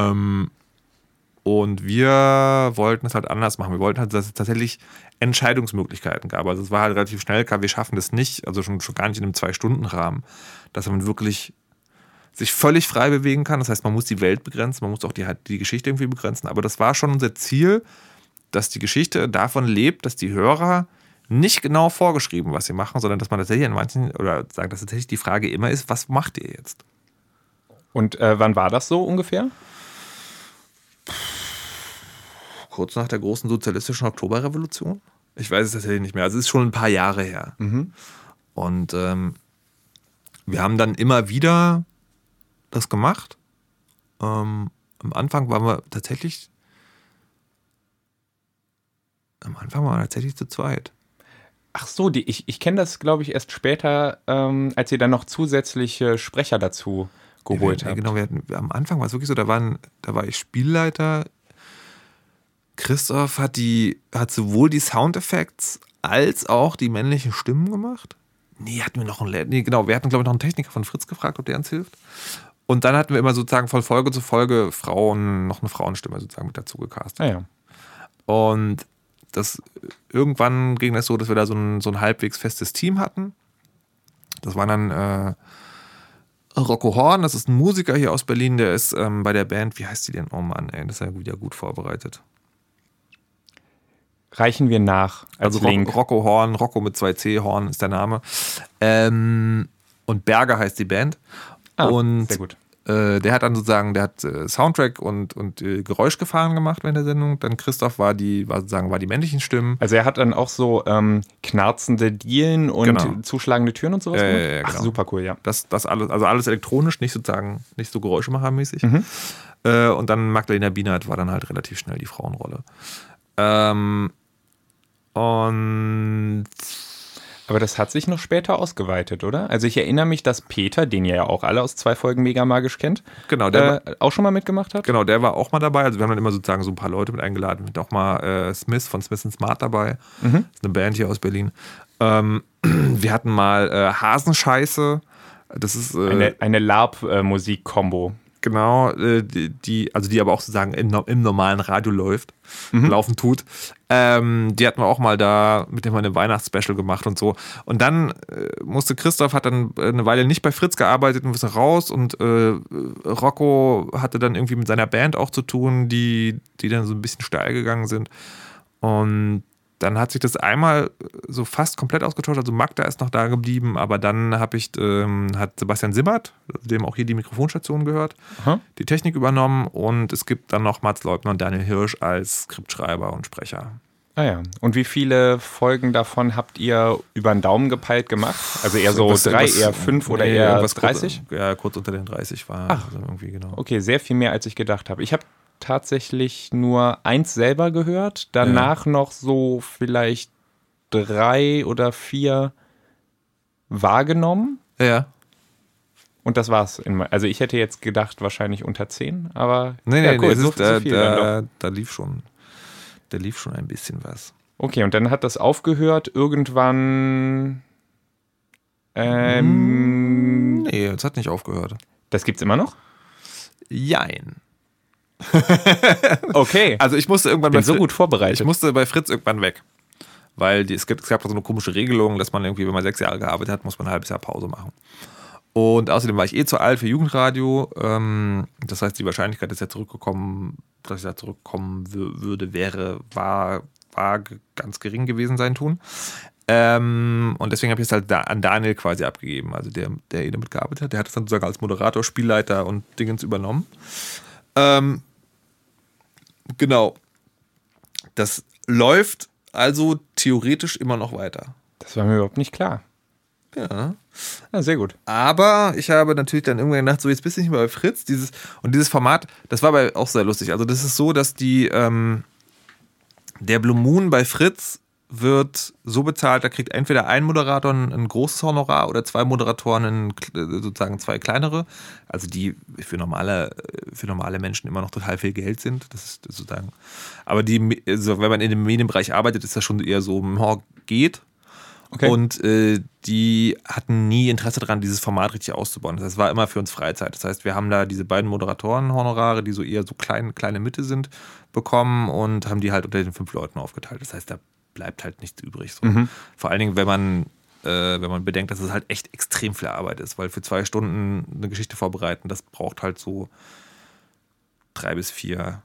Speaker 2: Und wir wollten es halt anders machen. Wir wollten halt, dass es tatsächlich Entscheidungsmöglichkeiten gab. Also es war halt relativ schnell klar, wir schaffen das nicht, also schon gar nicht in einem 2-Stunden-Rahmen, dass man wirklich sich völlig frei bewegen kann. Das heißt, man muss die Welt begrenzen, man muss auch die Geschichte irgendwie begrenzen. Aber das war schon unser Ziel, dass die Geschichte davon lebt, dass die Hörer nicht genau vorgeschrieben, was sie machen, sondern dass man tatsächlich dass tatsächlich die Frage immer ist, was macht ihr jetzt?
Speaker 1: Und wann war das so ungefähr?
Speaker 2: Kurz nach der großen sozialistischen Oktoberrevolution. Ich weiß es tatsächlich nicht mehr. Also es ist schon ein paar Jahre her.
Speaker 1: Mhm.
Speaker 2: Und wir haben dann immer wieder das gemacht. Am Anfang waren wir tatsächlich zu zweit.
Speaker 1: Ach so, ich kenne das, glaube ich, erst später, als ihr dann noch zusätzliche Sprecher dazu geholt habt.
Speaker 2: Genau, am Anfang war es wirklich so, da war ich Spielleiter. Christoph hat sowohl die Soundeffekte als auch die männlichen Stimmen gemacht. Wir hatten, glaube ich, noch einen Techniker von Fritz gefragt, ob der uns hilft. Und dann hatten wir immer sozusagen von Folge zu Folge noch eine Frauenstimme sozusagen mit dazu gecastet.
Speaker 1: Ah, ja.
Speaker 2: Und irgendwann ging das so, dass wir da so ein halbwegs festes Team hatten. Das war dann Rocco Horn, das ist ein Musiker hier aus Berlin, der ist bei der Band, wie heißt die denn? Oh Mann, ey, das ist ja wieder gut vorbereitet.
Speaker 1: Reichen wir nach als
Speaker 2: also
Speaker 1: Link.
Speaker 2: Rocco Horn, Rocco mit 2C, Horn ist der Name. Und Berger heißt die Band. Und
Speaker 1: sehr gut.
Speaker 2: Der hat dann sozusagen, Soundtrack und Geräuschgefahren gemacht während der Sendung. Dann Christoph war die männlichen Stimmen.
Speaker 1: Also er hat dann auch so knarzende Dielen und zuschlagende Türen und sowas gemacht?
Speaker 2: Genau.
Speaker 1: Ach, super cool, ja.
Speaker 2: Das alles, also alles elektronisch, nicht so geräuschemachermäßig.
Speaker 1: Mhm.
Speaker 2: Und dann Magdalena Bienert war dann halt relativ schnell die Frauenrolle.
Speaker 1: Aber das hat sich noch später ausgeweitet, oder? Also ich erinnere mich, dass Peter, den ihr ja auch alle aus 2 Folgen Mega Magisch kennt,
Speaker 2: genau,
Speaker 1: auch schon mal mitgemacht hat.
Speaker 2: Genau, der war auch mal dabei. Also wir haben dann immer sozusagen so ein paar Leute mit eingeladen. Mit auch mal Smith von Smith & Smart dabei.
Speaker 1: Mhm.
Speaker 2: Das ist eine Band hier aus Berlin. Wir hatten mal Hasenscheiße. Das ist
Speaker 1: eine LARP-Musik-Kombo.
Speaker 2: Genau, die aber auch sozusagen im normalen Radio läuft, laufen tut. Die hatten wir auch mal da, mit dem wir eine Weihnachtsspecial gemacht und so. Und dann hat dann eine Weile nicht bei Fritz gearbeitet und ist raus. Und Rocco hatte dann irgendwie mit seiner Band auch zu tun, die dann so ein bisschen steil gegangen sind. Und dann hat sich das einmal so fast komplett ausgetauscht. Also Magda ist noch da geblieben, aber dann hat Sebastian Simmert, dem auch hier die Mikrofonstation gehört, die Technik übernommen und es gibt dann noch Mats Leubner und Daniel Hirsch als Skriptschreiber und Sprecher.
Speaker 1: Ah ja. Und wie viele Folgen davon habt ihr über den Daumen gepeilt gemacht? Also eher so 3, eher 5 oder eher 30?
Speaker 2: Kurz unter den 30 war.
Speaker 1: Ach,
Speaker 2: also irgendwie, genau.
Speaker 1: Okay, sehr viel mehr, als ich gedacht habe. Ich habe tatsächlich nur 1 selber gehört, danach noch so vielleicht 3 oder 4 wahrgenommen.
Speaker 2: Ja.
Speaker 1: Und das war's. Also ich hätte jetzt gedacht, wahrscheinlich unter 10, aber
Speaker 2: nee,
Speaker 1: cool,
Speaker 2: so viel
Speaker 1: da
Speaker 2: lief schon ein bisschen was.
Speaker 1: Okay, und dann hat das aufgehört irgendwann.
Speaker 2: Nee, es hat nicht aufgehört.
Speaker 1: Das gibt's immer noch?
Speaker 2: Jein.
Speaker 1: Okay.
Speaker 2: Also ich musste irgendwann
Speaker 1: bin so gut vorbereitet.
Speaker 2: Ich musste bei Fritz irgendwann weg. Weil es gab so eine komische Regelung, dass man irgendwie, wenn man 6 Jahre gearbeitet hat, muss man ein halbes Jahr Pause machen. Und außerdem war ich zu alt für Jugendradio. Das heißt, die Wahrscheinlichkeit, dass ich da zurückkommen würde, war ganz gering gewesen sein tun. Und deswegen habe ich es halt an Daniel quasi abgegeben, also der damit gearbeitet hat. Der hat es dann sozusagen als Moderator, Spielleiter und Dingens übernommen. Genau. Das läuft also theoretisch immer noch weiter.
Speaker 1: Das war mir überhaupt nicht klar.
Speaker 2: Ja.
Speaker 1: Ja, sehr gut.
Speaker 2: Aber ich habe natürlich dann irgendwann gedacht, so jetzt bist du nicht mehr bei Fritz. Dieses Format, das war auch sehr lustig. Also das ist so, dass der Blue Moon bei Fritz wird so bezahlt, da kriegt entweder ein Moderator ein großes Honorar oder zwei Moderatoren sozusagen zwei kleinere, also die für normale Menschen immer noch total viel Geld sind. Das ist sozusagen. Aber also wenn man in dem Medienbereich arbeitet, ist das schon eher so, geht. Okay. Und die hatten nie Interesse daran, dieses Format richtig auszubauen. Das war immer für uns Freizeit. Das heißt, wir haben da diese beiden Moderatoren-Honorare, die so eher so kleine Mitte sind, bekommen und haben die halt unter den 5 Leuten aufgeteilt. Das heißt, da bleibt halt nichts übrig. So. Vor allen Dingen, wenn man bedenkt, dass es halt echt extrem viel Arbeit ist, weil für 2 Stunden eine Geschichte vorbereiten, das braucht halt so 3 bis 4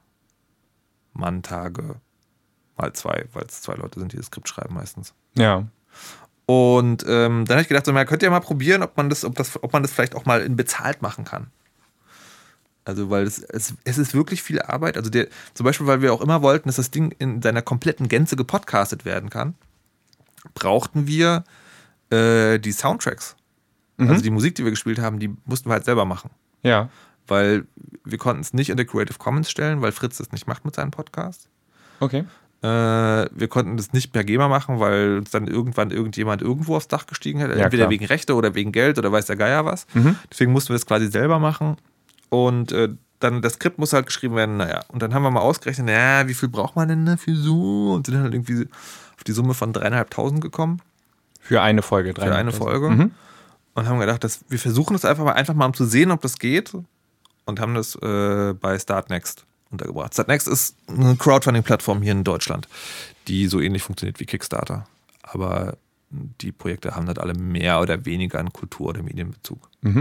Speaker 2: Manntage mal 2, weil es 2 Leute sind, die das Skript schreiben meistens.
Speaker 1: Ja.
Speaker 2: Und dann habe ich gedacht, so, man könnte ja mal probieren, ob man das vielleicht auch mal in bezahlt machen kann. Also, weil es ist wirklich viel Arbeit. Also, zum Beispiel, weil wir auch immer wollten, dass das Ding in seiner kompletten Gänze gepodcastet werden kann, brauchten wir die Soundtracks. Also, die Musik, die wir gespielt haben, die mussten wir halt selber machen.
Speaker 1: Ja.
Speaker 2: Weil wir konnten es nicht unter Creative Commons stellen, weil Fritz das nicht macht mit seinem Podcast.
Speaker 1: Okay.
Speaker 2: Wir konnten das nicht per GEMA machen, weil uns dann irgendwann irgendjemand irgendwo aufs Dach gestiegen hat. Entweder klar. Wegen Rechte oder wegen Geld oder weiß der Geier was. Deswegen mussten wir das quasi selber machen. Und dann das Skript muss halt geschrieben werden. Naja, und dann haben wir mal ausgerechnet, wie viel braucht man denn dafür so? Und sind dann halt irgendwie auf die Summe von 3.500 gekommen.
Speaker 1: Für eine Folge.
Speaker 2: Für eine Folge. Und haben gedacht, wir versuchen das einfach mal, um zu sehen, ob das geht. Und haben das bei Startnext untergebracht. Startnext ist eine Crowdfunding-Plattform hier in Deutschland, die so ähnlich funktioniert wie Kickstarter. Aber die Projekte haben halt alle mehr oder weniger einen Kultur- oder Medienbezug.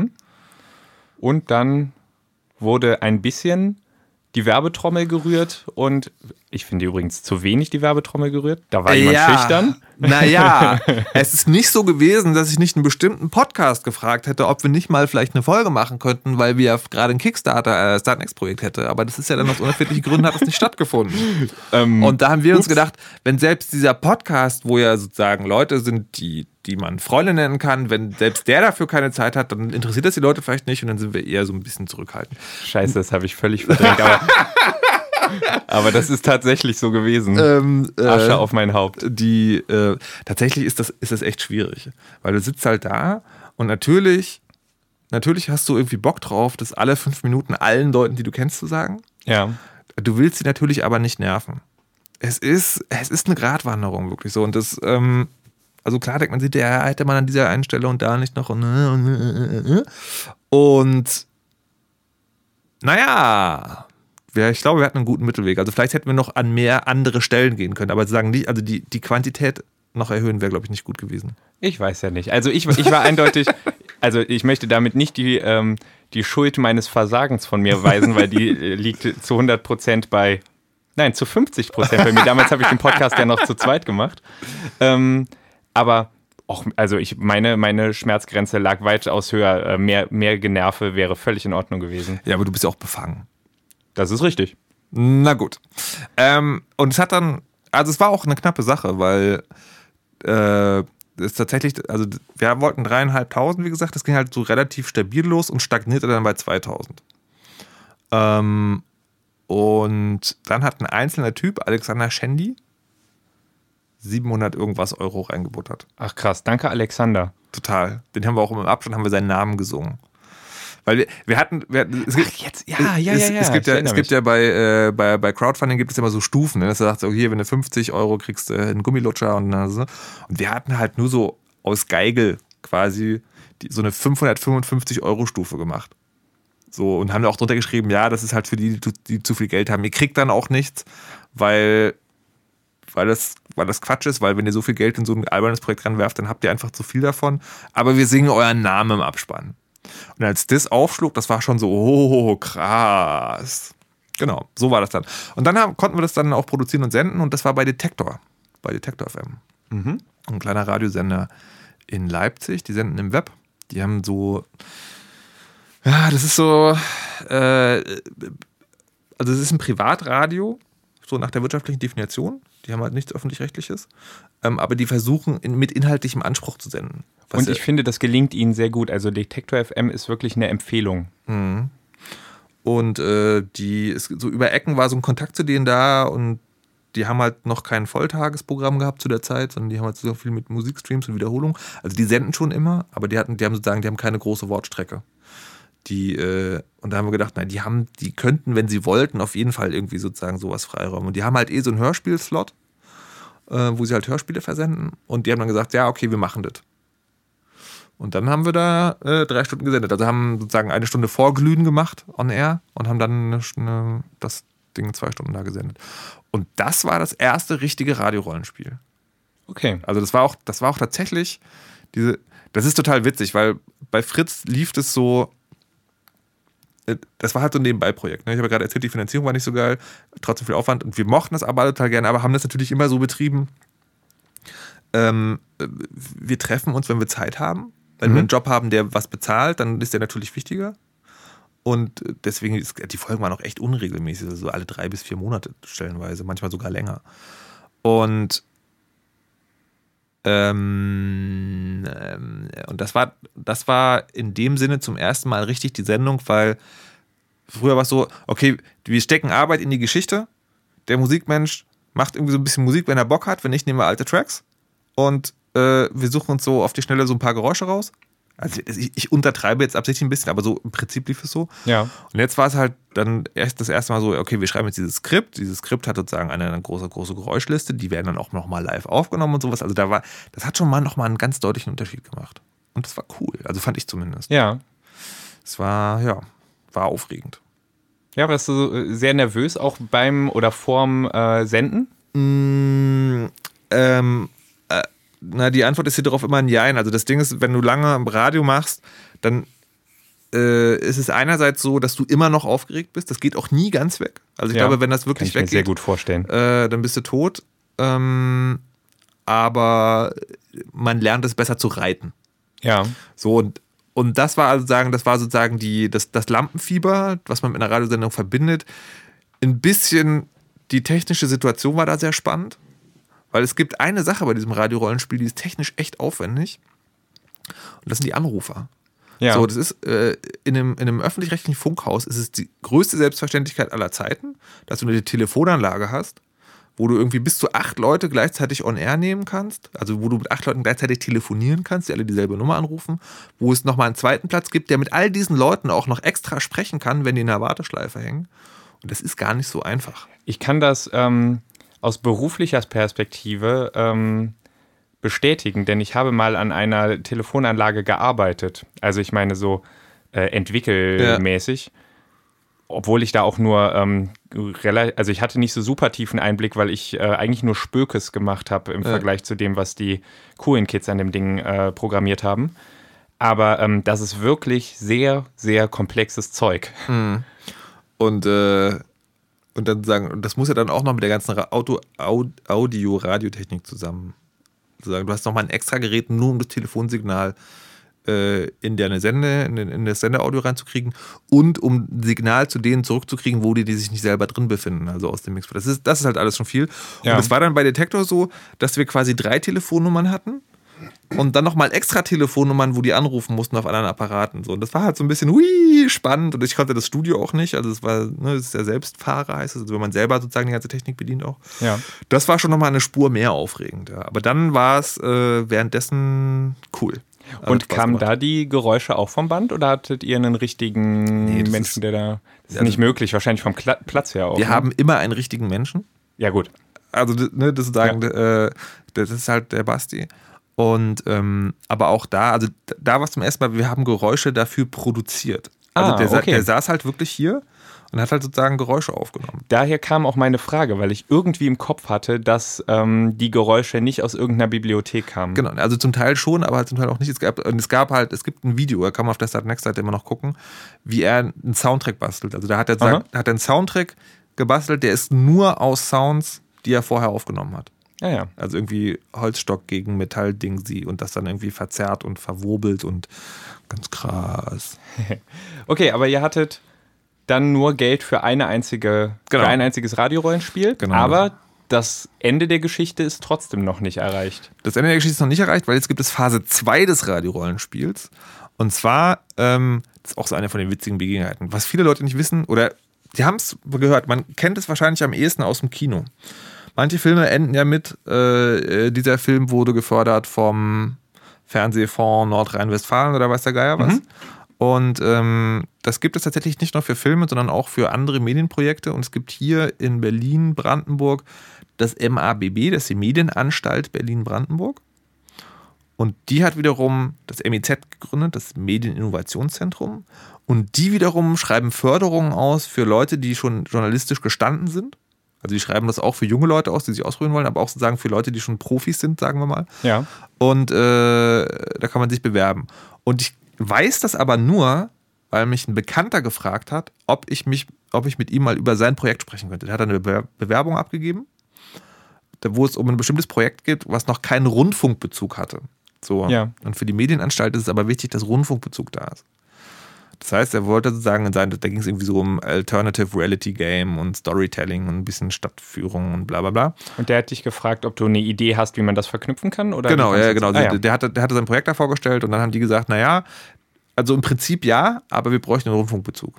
Speaker 1: Und dann wurde ein bisschen die Werbetrommel gerührt und ich finde übrigens zu wenig die Werbetrommel gerührt. Da war jemand schüchtern.
Speaker 2: Naja, es ist nicht so gewesen, dass ich nicht einen bestimmten Podcast gefragt hätte, ob wir nicht mal vielleicht eine Folge machen könnten, weil wir ja gerade ein Kickstarter Startnext-Projekt hätte. Aber das ist ja dann aus unerfindlichen Gründen hat es nicht stattgefunden. Und da haben wir uns gedacht, wenn selbst dieser Podcast, wo ja sozusagen Leute sind, die man Freunde nennen kann, wenn selbst der dafür keine Zeit hat, dann interessiert das die Leute vielleicht nicht und dann sind wir eher so ein bisschen zurückhaltend.
Speaker 1: Scheiße, das habe ich völlig verdrängt, aber das ist tatsächlich so gewesen. Asche auf mein Haupt.
Speaker 2: Tatsächlich ist das echt schwierig, weil du sitzt halt da und natürlich hast du irgendwie Bock drauf, das alle 5 Minuten allen Leuten, die du kennst, zu sagen.
Speaker 1: Ja.
Speaker 2: Du willst sie natürlich aber nicht nerven. Es ist eine Gratwanderung, wirklich so. Und das, also klar denkt man sich, der hätte man an dieser einen Stelle und da nicht noch. Und naja, ich glaube, wir hatten einen guten Mittelweg. Also vielleicht hätten wir noch an mehr andere Stellen gehen können. Aber sagen nicht, also die Quantität noch erhöhen wäre, glaube ich, nicht gut gewesen.
Speaker 1: Ich weiß ja nicht. Also ich war eindeutig, also ich möchte damit nicht die Schuld meines Versagens von mir weisen, weil die liegt zu 100% zu 50% bei mir. Damals habe ich den Podcast ja noch zu zweit gemacht. Aber auch, also meine Schmerzgrenze lag weitaus höher. Mehr Generve wäre völlig in Ordnung gewesen.
Speaker 2: Ja, aber du bist ja auch befangen.
Speaker 1: Das ist richtig.
Speaker 2: Na gut. Und es hat dann, also es war auch eine knappe Sache, weil es tatsächlich, also wir wollten 3.500, wie gesagt, das ging halt so relativ stabil los und stagnierte dann bei 2.000. Und dann hat ein einzelner Typ, Alexander Schendi, 700 irgendwas Euro reingebuttert.
Speaker 1: Ach krass, danke Alexander.
Speaker 2: Total. Den haben wir auch im Abstand, haben wir seinen Namen gesungen. Weil es gibt ja bei Crowdfunding gibt es immer so Stufen, ne? Dass du sagst, so, hier, wenn du 50 Euro kriegst, einen Gummilutscher und so. Und wir hatten halt nur so aus Geigel quasi so eine 555 Euro Stufe gemacht. So, und haben da auch drunter geschrieben, ja, das ist halt für die zu viel Geld haben. Ihr kriegt dann auch nichts, weil das Quatsch ist, weil wenn ihr so viel Geld in so ein albernes Projekt ranwerft, dann habt ihr einfach zu viel davon. Aber wir singen euren Namen im Abspann. Und als das aufschlug, das war schon so, oh, krass. Genau, so war das dann. Und dann konnten wir das dann auch produzieren und senden und das war bei Detektor FM. Ein kleiner Radiosender in Leipzig, die senden im Web. Die haben so, das ist so, also es ist ein Privatradio so nach der wirtschaftlichen Definition. Die haben halt nichts Öffentlich-Rechtliches. Aber die versuchen mit inhaltlichem Anspruch zu senden.
Speaker 1: Und ich finde, das gelingt ihnen sehr gut. Also Detektor FM ist wirklich eine Empfehlung.
Speaker 2: Mhm. Und so über Ecken war so ein Kontakt zu denen da und die haben halt noch kein Volltagesprogramm gehabt zu der Zeit, sondern die haben halt so viel mit Musikstreams und Wiederholungen. Also die senden schon immer, aber die haben keine große Wortstrecke. Und da haben wir gedacht, nein, die könnten, wenn sie wollten, auf jeden Fall irgendwie sozusagen sowas freiräumen. Und die haben halt so einen Hörspiel-Slot, wo sie halt Hörspiele versenden. Und die haben dann gesagt, ja, okay, wir machen das. Und dann haben wir da 3 Stunden gesendet. Also haben sozusagen 1 Stunde Vorglühen gemacht on air und haben dann das Ding 2 Stunden da gesendet. Und das war das erste richtige Radiorollenspiel.
Speaker 1: Okay.
Speaker 2: Also das war auch tatsächlich das ist total witzig, weil bei Fritz lief das so. Das war halt so ein Nebenbei-Projekt. Ne? Ich habe ja gerade erzählt, die Finanzierung war nicht so geil, trotzdem viel Aufwand und wir mochten das aber alle total gerne, aber haben das natürlich immer so betrieben. Wir treffen uns, wenn wir Zeit haben. Wenn wir einen Job haben, der was bezahlt, dann ist der natürlich wichtiger. Und deswegen die Folgen waren auch echt unregelmäßig, also so alle 3 bis 4 Monate stellenweise, manchmal sogar länger. Und das war in dem Sinne zum ersten Mal richtig die Sendung, weil früher war es so, okay, wir stecken Arbeit in die Geschichte, der Musikmensch macht irgendwie so ein bisschen Musik, wenn er Bock hat, wenn nicht, nehmen wir alte Tracks und wir suchen uns so auf die Schnelle so ein paar Geräusche raus. Also ich untertreibe jetzt absichtlich ein bisschen, aber so im Prinzip lief es so.
Speaker 1: Ja.
Speaker 2: Und jetzt war es halt dann das erste Mal so, okay, wir schreiben jetzt dieses Skript. Dieses Skript hat sozusagen eine große Geräuschliste, die werden dann auch nochmal live aufgenommen und sowas. Also das hat schon mal nochmal einen ganz deutlichen Unterschied gemacht. Und das war cool, also fand ich zumindest.
Speaker 1: Ja.
Speaker 2: Es war aufregend.
Speaker 1: Ja, warst du sehr nervös auch beim oder vorm Senden?
Speaker 2: Die Antwort ist hier darauf immer ein Jein. Also das Ding ist, wenn du lange im Radio machst, dann ist es einerseits so, dass du immer noch aufgeregt bist. Das geht auch nie ganz weg. Also ich glaube, wenn das wirklich
Speaker 1: weggeht, kann ich mir sehr gut vorstellen.
Speaker 2: Dann bist du tot. Aber man lernt es besser zu reiten.
Speaker 1: Ja.
Speaker 2: So, und das war sozusagen das Lampenfieber, was man mit einer Radiosendung verbindet. Ein bisschen die technische Situation war da sehr spannend. Weil es gibt eine Sache bei diesem Radiorollenspiel, die ist technisch echt aufwendig. Und das sind die Anrufer.
Speaker 1: Ja.
Speaker 2: So, das ist in einem öffentlich-rechtlichen Funkhaus ist es die größte Selbstverständlichkeit aller Zeiten, dass du eine Telefonanlage hast, wo du irgendwie bis zu 8 Leute gleichzeitig on air nehmen kannst. Also wo du mit 8 Leuten gleichzeitig telefonieren kannst, die alle dieselbe Nummer anrufen. Wo es nochmal einen zweiten Platz gibt, der mit all diesen Leuten auch noch extra sprechen kann, wenn die in der Warteschleife hängen. Und das ist gar nicht so einfach.
Speaker 1: Ich kann das aus beruflicher Perspektive bestätigen, denn ich habe mal an einer Telefonanlage gearbeitet. Also ich meine so entwickelmäßig. Ja. Obwohl ich da auch nur also ich hatte nicht so super tiefen Einblick, weil ich eigentlich nur Spökes gemacht habe im Vergleich zu dem, was die coolen Kids an dem Ding programmiert haben. Aber das ist wirklich sehr, sehr komplexes Zeug.
Speaker 2: Mhm. Und dann sagen, und das muss ja dann auch noch mit der ganzen Audio-Radiotechnik zusammen. Du hast nochmal ein extra Gerät nur um das Telefonsignal in das Sendeaudio reinzukriegen und um ein Signal zu denen zurückzukriegen, wo die sich nicht selber drin befinden, also aus dem Mix. Das ist halt alles schon viel. Ja. Und es war dann bei Detektor so, dass wir quasi 3 Telefonnummern hatten und dann nochmal extra Telefonnummern, wo die anrufen mussten auf anderen Apparaten. So. Und das war halt so ein bisschen spannend und ich konnte das Studio auch nicht. Also es ist ja Selbstfahrer, heißt es, also wenn man selber sozusagen die ganze Technik bedient auch.
Speaker 1: Ja.
Speaker 2: Das war schon nochmal eine Spur mehr aufregend. Ja. Aber dann war es währenddessen cool.
Speaker 1: Und kamen da die Geräusche auch vom Band oder hattet ihr einen richtigen Menschen, der da... Das ist nicht möglich, wahrscheinlich vom Platz her auch.
Speaker 2: Wir haben immer einen richtigen Menschen.
Speaker 1: Ja, gut.
Speaker 2: Also, das ist halt der Basti. Und aber auch da war es zum ersten Mal, wir haben Geräusche dafür produziert. Also der saß halt wirklich hier und hat halt sozusagen Geräusche aufgenommen.
Speaker 1: Daher kam auch meine Frage, weil ich irgendwie im Kopf hatte, dass die Geräusche nicht aus irgendeiner Bibliothek kamen.
Speaker 2: Genau, also zum Teil schon, aber halt zum Teil auch nicht. Es gibt ein Video, da kann man auf der Start Next Seite immer noch gucken, wie er einen Soundtrack bastelt. Also da hat er einen Soundtrack gebastelt, der ist nur aus Sounds, die er vorher aufgenommen hat.
Speaker 1: Ja.
Speaker 2: Also irgendwie Holzstock gegen Metalldingsi und das dann irgendwie verzerrt und verwurbelt und ganz krass.
Speaker 1: Okay, aber ihr hattet dann nur Geld für für ein einziges Radiorollenspiel,
Speaker 2: Genau.
Speaker 1: aber das Ende der Geschichte ist trotzdem noch nicht erreicht.
Speaker 2: Das Ende der Geschichte ist noch nicht erreicht, weil jetzt gibt es Phase 2 des Radiorollenspiels. Und zwar, das ist auch so eine von den witzigen Begebenheiten. Was viele Leute nicht wissen, oder die haben es gehört, man kennt es wahrscheinlich am ehesten aus dem Kino. Manche Filme enden ja mit, dieser Film wurde gefördert vom Fernsehfonds Nordrhein-Westfalen oder weiß der Geier was. Und das gibt es tatsächlich nicht nur für Filme, sondern auch für andere Medienprojekte. Und es gibt hier in Berlin-Brandenburg das MABB, das ist die Medienanstalt Berlin-Brandenburg. Und die hat wiederum das MEZ gegründet, das Medieninnovationszentrum. Und die wiederum schreiben Förderungen aus für Leute, die schon journalistisch gestanden sind. Also die schreiben das auch für junge Leute aus, die sich ausprobieren wollen, aber auch sozusagen für Leute, die schon Profis sind, sagen wir mal.
Speaker 1: Ja.
Speaker 2: Und da kann man sich bewerben. Und ich weiß das aber nur, weil mich ein Bekannter gefragt hat, ob ich mit ihm mal über sein Projekt sprechen könnte. Der hat eine Bewerbung abgegeben, wo es um ein bestimmtes Projekt geht, was noch keinen Rundfunkbezug hatte. So.
Speaker 1: Ja.
Speaker 2: Und für die Medienanstalt ist es aber wichtig, dass Rundfunkbezug da ist. Das heißt, er wollte sozusagen da ging es irgendwie so um Alternative Reality Game und Storytelling und ein bisschen Stadtführung und bla bla bla.
Speaker 1: Und der hat dich gefragt, ob du eine Idee hast, wie man das verknüpfen kann? Oder
Speaker 2: Genau, ja, genau.
Speaker 1: Ja.
Speaker 2: Der hatte sein Projekt da vorgestellt und dann haben die gesagt, naja, also im Prinzip ja, aber wir bräuchten einen Rundfunkbezug.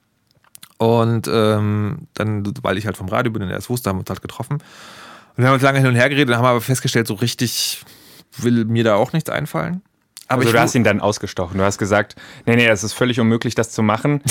Speaker 2: Und dann, weil ich halt vom Radio bin und er es wusste, haben wir uns halt getroffen. Und wir haben uns lange hin und her geredet und haben aber festgestellt, so richtig will mir da auch nichts einfallen. Aber
Speaker 1: Also du hast ihn dann ausgestochen. Du hast gesagt, nee, das ist völlig unmöglich, das zu machen.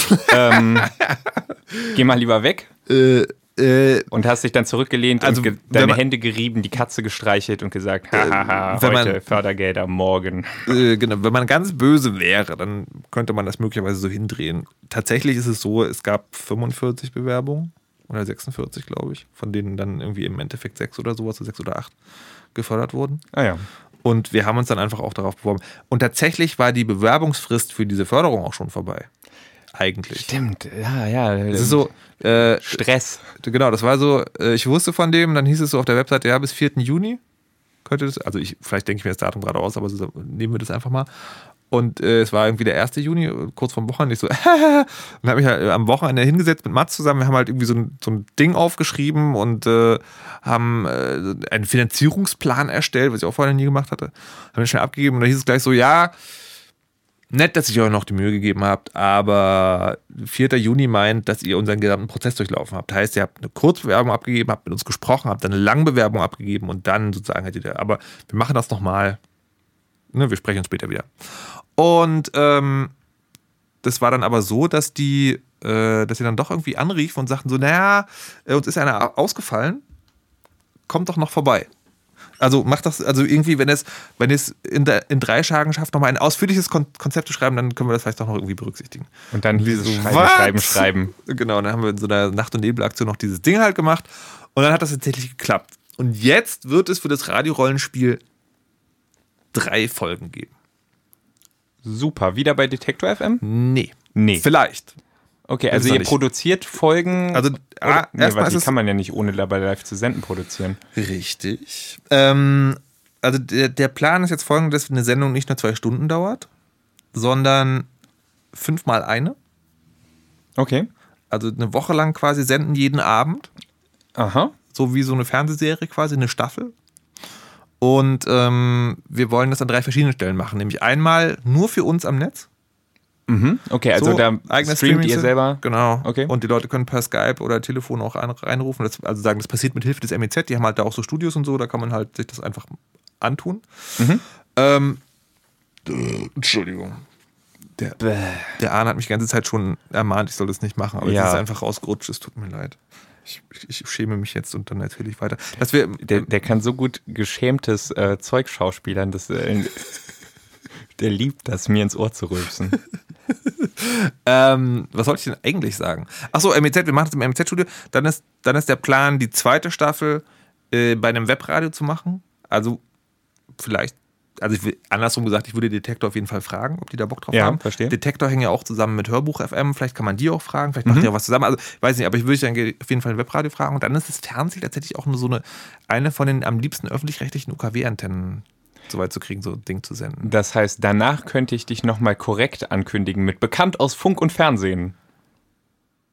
Speaker 1: Geh mal lieber weg. Und hast dich dann zurückgelehnt
Speaker 2: Also,
Speaker 1: und deine Hände gerieben, die Katze gestreichelt und gesagt, hahaha, heute Fördergelder, morgen.
Speaker 2: Genau, wenn man ganz böse wäre, dann könnte man das möglicherweise so hindrehen. Tatsächlich ist es so, es gab 45 Bewerbungen oder 46, glaube ich, von denen dann irgendwie im Endeffekt 6 oder sowas, so 6 oder 8 gefördert wurden.
Speaker 1: Ah ja.
Speaker 2: Und wir haben uns dann einfach auch darauf beworben. Und tatsächlich war die Bewerbungsfrist für diese Förderung auch schon vorbei. Eigentlich.
Speaker 1: Stimmt, ja.
Speaker 2: Es ist so,
Speaker 1: Stress.
Speaker 2: genau, das war so, ich wusste von dem, dann hieß es so auf der Webseite, ja, bis 4. Juni könnte das, also vielleicht denke ich mir das Datum gerade aus, aber so, nehmen wir das einfach mal. Und es war irgendwie der 1. Juni, kurz vorm Wochenende, ich so, und dann habe ich halt am Wochenende hingesetzt mit Mats zusammen, wir haben halt irgendwie so ein Ding aufgeschrieben und haben einen Finanzierungsplan erstellt, was ich auch vorher nie gemacht hatte. Haben wir schnell abgegeben und dann hieß es gleich so, ja, nett, dass ihr euch noch die Mühe gegeben habt, aber 4. Juni meint, dass ihr unseren gesamten Prozess durchlaufen habt. Heißt, ihr habt eine Kurzbewerbung abgegeben, habt mit uns gesprochen, habt dann eine Langbewerbung abgegeben und dann sozusagen hättet ihr, aber wir machen das nochmal. Ne, wir sprechen uns später wieder. Und das war dann aber so, dass sie dann doch irgendwie anriefen und sagten so, naja, uns ist einer ausgefallen, kommt doch noch vorbei. Also macht das, also irgendwie, wenn es in 3 Tagen schafft, nochmal ein ausführliches Konzept zu schreiben, dann können wir das vielleicht doch noch irgendwie berücksichtigen.
Speaker 1: Und dann
Speaker 2: dieses
Speaker 1: Schreiben.
Speaker 2: Genau, dann haben wir in so einer Nacht- und Nebelaktion noch dieses Ding halt gemacht und dann hat das tatsächlich geklappt. Und jetzt wird es für das Radiorollenspiel 3 Folgen geben.
Speaker 1: Super. Wieder bei Detektor FM?
Speaker 2: Nee.
Speaker 1: Vielleicht. Okay, also
Speaker 2: noch
Speaker 1: ihr
Speaker 2: nicht.
Speaker 1: produziert Folgen.
Speaker 2: Also,
Speaker 1: die kann man ja nicht ohne dabei live zu senden produzieren.
Speaker 2: Richtig. Also der Plan ist jetzt folgendes, dass eine Sendung nicht nur 2 Stunden dauert, sondern 5 mal eine.
Speaker 1: Okay.
Speaker 2: Also eine Woche lang quasi senden jeden Abend.
Speaker 1: Aha.
Speaker 2: So wie so eine Fernsehserie quasi, eine Staffel. Und wir wollen das an 3 verschiedenen Stellen machen. Nämlich einmal nur für uns am Netz.
Speaker 1: Mhm. Okay, also
Speaker 2: so,
Speaker 1: da streamt ihr selber.
Speaker 2: Genau.
Speaker 1: Okay.
Speaker 2: Und die Leute können per Skype oder Telefon auch reinrufen. Also sagen, das passiert mit Hilfe des MEZ. Die haben halt da auch so Studios und so. Da kann man halt sich das einfach antun.
Speaker 1: Mhm.
Speaker 2: Entschuldigung. Der Arne hat mich die ganze Zeit schon ermahnt, ich soll das nicht machen. Aber es ist einfach rausgerutscht. Es tut mir leid. Ich schäme mich jetzt und dann erzähle ich weiter.
Speaker 1: Der kann so gut geschämtes Zeug schauspielern, dass der liebt das, mir ins Ohr zu rülpsen.
Speaker 2: Was sollte ich denn eigentlich sagen? Achso, MEZ, wir machen das im MEZ-Studio. Dann ist der Plan, die 2. Staffel bei einem Webradio zu machen. Also vielleicht, andersrum gesagt, ich würde Detektor auf jeden Fall fragen, ob die da Bock drauf haben.
Speaker 1: Verstehe.
Speaker 2: Detektor hängen ja auch zusammen mit Hörbuch FM. Vielleicht kann man die auch fragen. Vielleicht macht ihr auch was zusammen. Also weiß nicht, aber ich würde dann auf jeden Fall ein Webradio fragen. Und dann ist das Fernsehen tatsächlich auch nur so eine von den am liebsten öffentlich-rechtlichen UKW-Antennen so weit zu kriegen, so ein Ding zu senden.
Speaker 1: Das heißt, danach könnte ich dich nochmal korrekt ankündigen mit bekannt aus Funk und Fernsehen.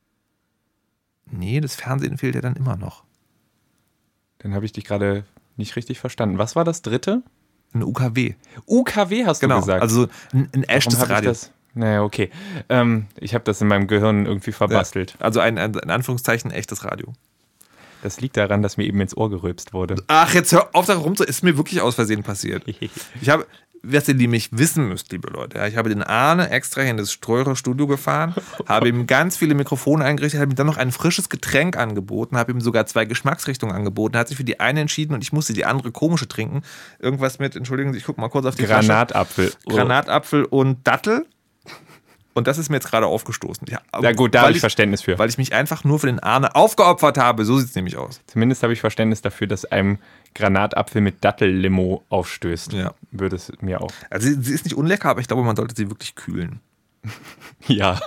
Speaker 2: Nee, das Fernsehen fehlt ja dann immer noch.
Speaker 1: Dann habe ich dich gerade nicht richtig verstanden. Was war das dritte?
Speaker 2: Ein UKW.
Speaker 1: UKW hast du gesagt.
Speaker 2: Also ein echtes Radio.
Speaker 1: Naja, okay. Ich habe das in meinem Gehirn irgendwie verbastelt.
Speaker 2: Ja, also ein in Anführungszeichen echtes Radio.
Speaker 1: Das liegt daran, dass mir eben ins Ohr gerülpst wurde.
Speaker 2: Ach, jetzt hör auf, da rum zu. Ist mir wirklich aus Versehen passiert. Ich habe, was ihr nämlich wissen müsst, liebe Leute, ich habe den Arne extra in das teure Studio gefahren, habe ihm ganz viele Mikrofone eingerichtet, habe ihm dann noch ein frisches Getränk angeboten, habe ihm sogar 2 Geschmacksrichtungen angeboten, er hat sich für die eine entschieden und ich musste die andere komische trinken. Irgendwas mit, entschuldigen Sie, ich gucke mal kurz auf die
Speaker 1: Granatapfel.
Speaker 2: Flasche. Granatapfel und Dattel. Und das ist mir jetzt gerade aufgestoßen.
Speaker 1: Ja gut, da habe ich Verständnis für.
Speaker 2: Weil ich mich einfach nur für den Arne aufgeopfert habe. So sieht es nämlich aus.
Speaker 1: Zumindest habe ich Verständnis dafür, dass einem Granatapfel mit Dattellimo aufstößt.
Speaker 2: Ja.
Speaker 1: Würde es mir auch.
Speaker 2: Also sie ist nicht unlecker, aber ich glaube, man sollte sie wirklich kühlen.
Speaker 1: Ja.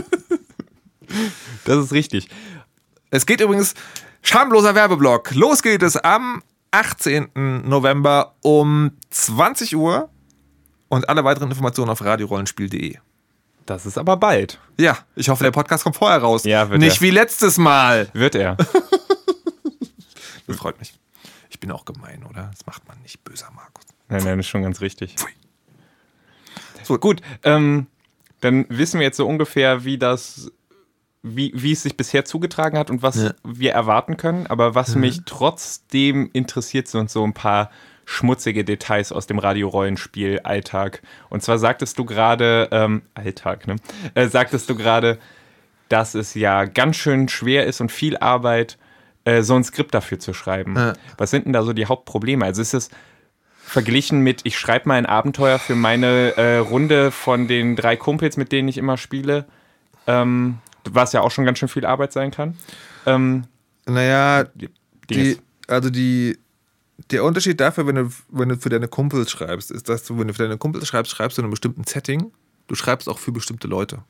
Speaker 1: Das ist richtig.
Speaker 2: Es geht übrigens, schamloser Werbeblock. Los geht es am 18. November um 20 Uhr. Und alle weiteren Informationen auf radiorollenspiel.de.
Speaker 1: Das ist aber bald.
Speaker 2: Ja, ich hoffe, der Podcast kommt vorher raus.
Speaker 1: Ja, wird
Speaker 2: nicht
Speaker 1: er.
Speaker 2: Wie letztes Mal.
Speaker 1: Wird er.
Speaker 2: Das freut mich. Ich bin auch gemein, oder? Das macht man nicht, böser Markus.
Speaker 1: Nein, das ist schon ganz richtig.
Speaker 2: Pfui.
Speaker 1: So, gut, dann wissen wir jetzt so ungefähr, wie es sich bisher zugetragen hat und was wir erwarten können. Aber was mich trotzdem interessiert, sind so ein paar schmutzige Details aus dem Radio-Rollenspiel-Alltag. Und zwar sagtest du gerade, sagtest du gerade, dass es ja ganz schön schwer ist und viel Arbeit, so ein Skript dafür zu schreiben. Ja. Was sind denn da so die Hauptprobleme? Also ist es verglichen mit, ich schreibe mal ein Abenteuer für meine Runde von den 3 Kumpels, mit denen ich immer spiele, was ja auch schon ganz schön viel Arbeit sein kann?
Speaker 2: Der Unterschied dafür, wenn du für deine Kumpels schreibst, ist, dass du, wenn du für deine Kumpels schreibst, schreibst du in einem bestimmten Setting. Du schreibst auch für bestimmte Leute.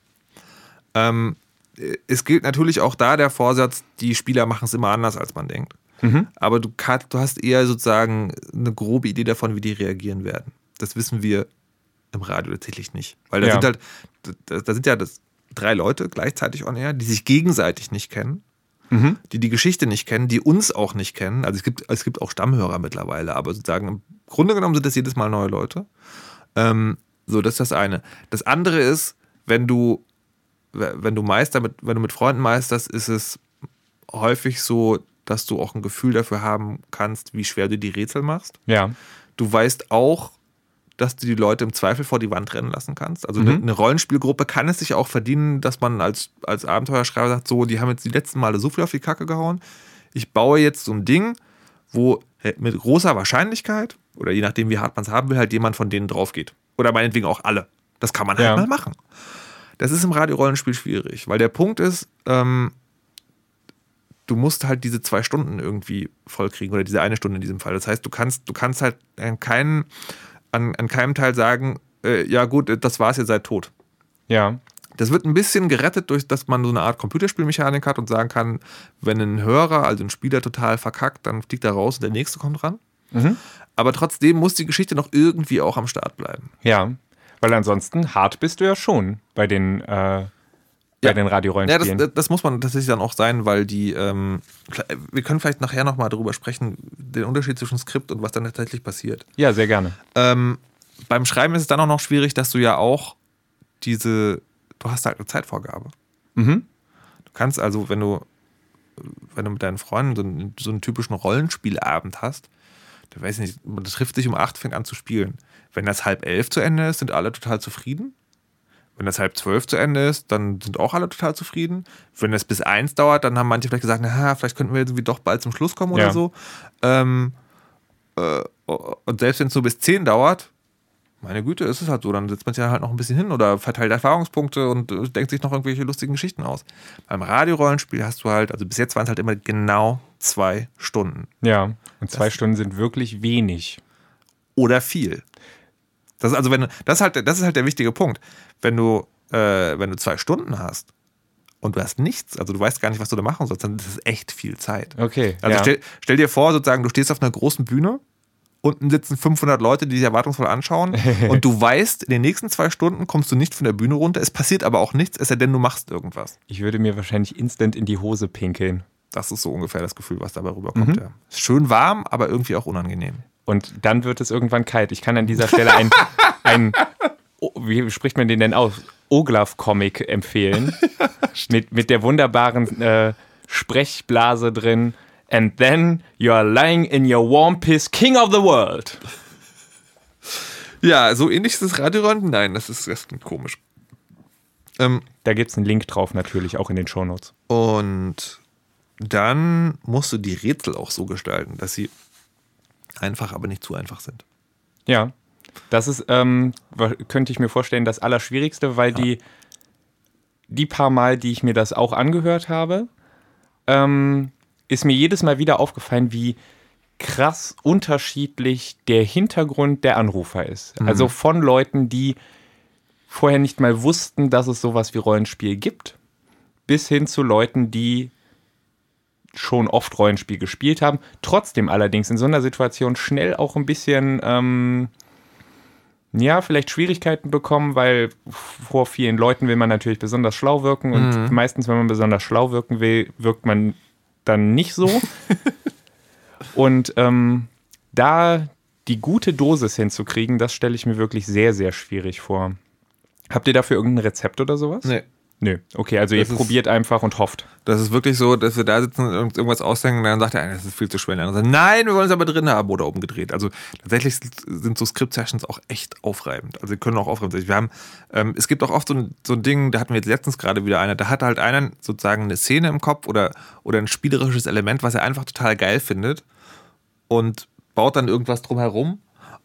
Speaker 2: Es gilt natürlich auch da der Vorsatz, die Spieler machen es immer anders, als man denkt. Aber du hast eher sozusagen eine grobe Idee davon, wie die reagieren werden. Das wissen wir im Radio tatsächlich nicht. Weil da sind ja 3 Leute gleichzeitig on air, die sich gegenseitig nicht kennen. Die Geschichte nicht kennen, die uns auch nicht kennen. Also es gibt auch Stammhörer mittlerweile, aber sozusagen im Grunde genommen sind das jedes Mal neue Leute. So, das ist das eine. Das andere ist, wenn du mit Freunden meisterst, ist es häufig so, dass du auch ein Gefühl dafür haben kannst, wie schwer du die Rätsel machst.
Speaker 1: Ja.
Speaker 2: Du weißt auch, dass du die Leute im Zweifel vor die Wand rennen lassen kannst. Also eine Rollenspielgruppe kann es sich auch verdienen, dass man als Abenteuerschreiber sagt, so, die haben jetzt die letzten Male so viel auf die Kacke gehauen. Ich baue jetzt so ein Ding, wo mit großer Wahrscheinlichkeit, oder je nachdem, wie hart man es haben will, halt jemand von denen drauf geht. Oder meinetwegen auch alle. Das kann man halt mal machen. Das ist im Radio-Rollenspiel schwierig, weil der Punkt ist, du musst halt diese 2 Stunden irgendwie vollkriegen oder diese 1 Stunde in diesem Fall. Das heißt, du kannst halt an keinem Teil sagen, ja gut, das war's, ihr seid tot.
Speaker 1: Ja.
Speaker 2: Das wird ein bisschen gerettet, durch dass man so eine Art Computerspielmechanik hat und sagen kann, wenn ein Hörer, also ein Spieler total verkackt, dann fliegt er raus und der nächste kommt ran. Aber trotzdem muss die Geschichte noch irgendwie auch am Start bleiben.
Speaker 1: Ja, weil ansonsten hart bist du ja schon bei den Radio-Rollenspielen.
Speaker 2: Ja, das muss man tatsächlich dann auch sein, weil wir können vielleicht nachher nochmal darüber sprechen, den Unterschied zwischen Skript und was dann tatsächlich passiert.
Speaker 1: Ja, sehr gerne.
Speaker 2: Beim Schreiben ist es dann auch noch schwierig, dass du ja auch du hast halt eine Zeitvorgabe. Du kannst also, wenn du mit deinen Freunden so einen typischen Rollenspielabend hast, da weiß ich nicht, man trifft sich um 8, fängt an zu spielen. Wenn das 10:30 zu Ende ist, sind alle total zufrieden. Wenn das 11:30 zu Ende ist, dann sind auch alle total zufrieden. Wenn es bis 1 dauert, dann haben manche vielleicht gesagt, vielleicht könnten wir irgendwie doch bald zum Schluss kommen oder so. Und selbst wenn es nur bis 10 dauert, meine Güte, ist es halt so, dann setzt man sich halt noch ein bisschen hin oder verteilt Erfahrungspunkte und denkt sich noch irgendwelche lustigen Geschichten aus. Beim Radiorollenspiel hast du halt, also bis jetzt waren es halt immer genau 2 Stunden.
Speaker 1: Ja, und 2 Stunden sind wirklich wenig.
Speaker 2: Oder viel. Das ist halt der wichtige Punkt. Wenn du 2 Stunden hast und du hast nichts, also du weißt gar nicht, was du da machen sollst, dann ist es echt viel Zeit.
Speaker 1: Okay.
Speaker 2: Also stell dir vor, sozusagen, du stehst auf einer großen Bühne unten sitzen 500 Leute, die dich erwartungsvoll anschauen und du weißt, in den nächsten 2 Stunden kommst du nicht von der Bühne runter, es passiert aber auch nichts, es sei denn, du machst irgendwas.
Speaker 1: Ich würde mir wahrscheinlich instant in die Hose pinkeln.
Speaker 2: Das ist so ungefähr das Gefühl, was dabei rüberkommt. Ja. Ist schön warm, aber irgendwie auch unangenehm.
Speaker 1: Und dann wird es irgendwann kalt. Ich kann an dieser Stelle wie spricht man den denn aus? Oglaf-Comic empfehlen. mit der wunderbaren Sprechblase drin. And then you are lying in your warm piss, king of the world.
Speaker 2: Ja, so ähnlich ist das Radiorollen. Nein, das klingt komisch.
Speaker 1: Da gibt es einen Link drauf natürlich, auch in den Shownotes.
Speaker 2: Und dann musst du die Rätsel auch so gestalten, dass sie einfach, aber nicht zu einfach sind.
Speaker 1: Ja, das ist, könnte ich mir vorstellen, das Allerschwierigste, weil die paar Mal, die ich mir das auch angehört habe, ist mir jedes Mal wieder aufgefallen, wie krass unterschiedlich der Hintergrund der Anrufer ist. Also von Leuten, die vorher nicht mal wussten, dass es sowas wie Rollenspiel gibt, bis hin zu Leuten, die schon oft Rollenspiel gespielt haben, trotzdem allerdings in so einer Situation schnell auch ein bisschen, vielleicht Schwierigkeiten bekommen, weil vor vielen Leuten will man natürlich besonders schlau wirken und meistens, wenn man besonders schlau wirken will, wirkt man dann nicht so. Und da die gute Dosis hinzukriegen, das stelle ich mir wirklich sehr, sehr schwierig vor. Habt ihr dafür irgendein Rezept oder sowas?
Speaker 2: Nee.
Speaker 1: Nö, okay, also ihr probiert einfach und hofft.
Speaker 2: Das ist wirklich so, dass wir da sitzen und irgendwas ausdenken und dann sagt der eine, das ist viel zu schwer. Und der andere sagt, nein, wir wollen es aber drin haben oder oben gedreht. Also tatsächlich sind so Skript-Sessions auch echt aufreibend. Also die können auch aufreibend sein. Wir haben, es gibt auch oft so ein Ding, da hatten wir jetzt letztens gerade wieder einer, da hat halt einer sozusagen eine Szene im Kopf oder ein spielerisches Element, was er einfach total geil findet und baut dann irgendwas drumherum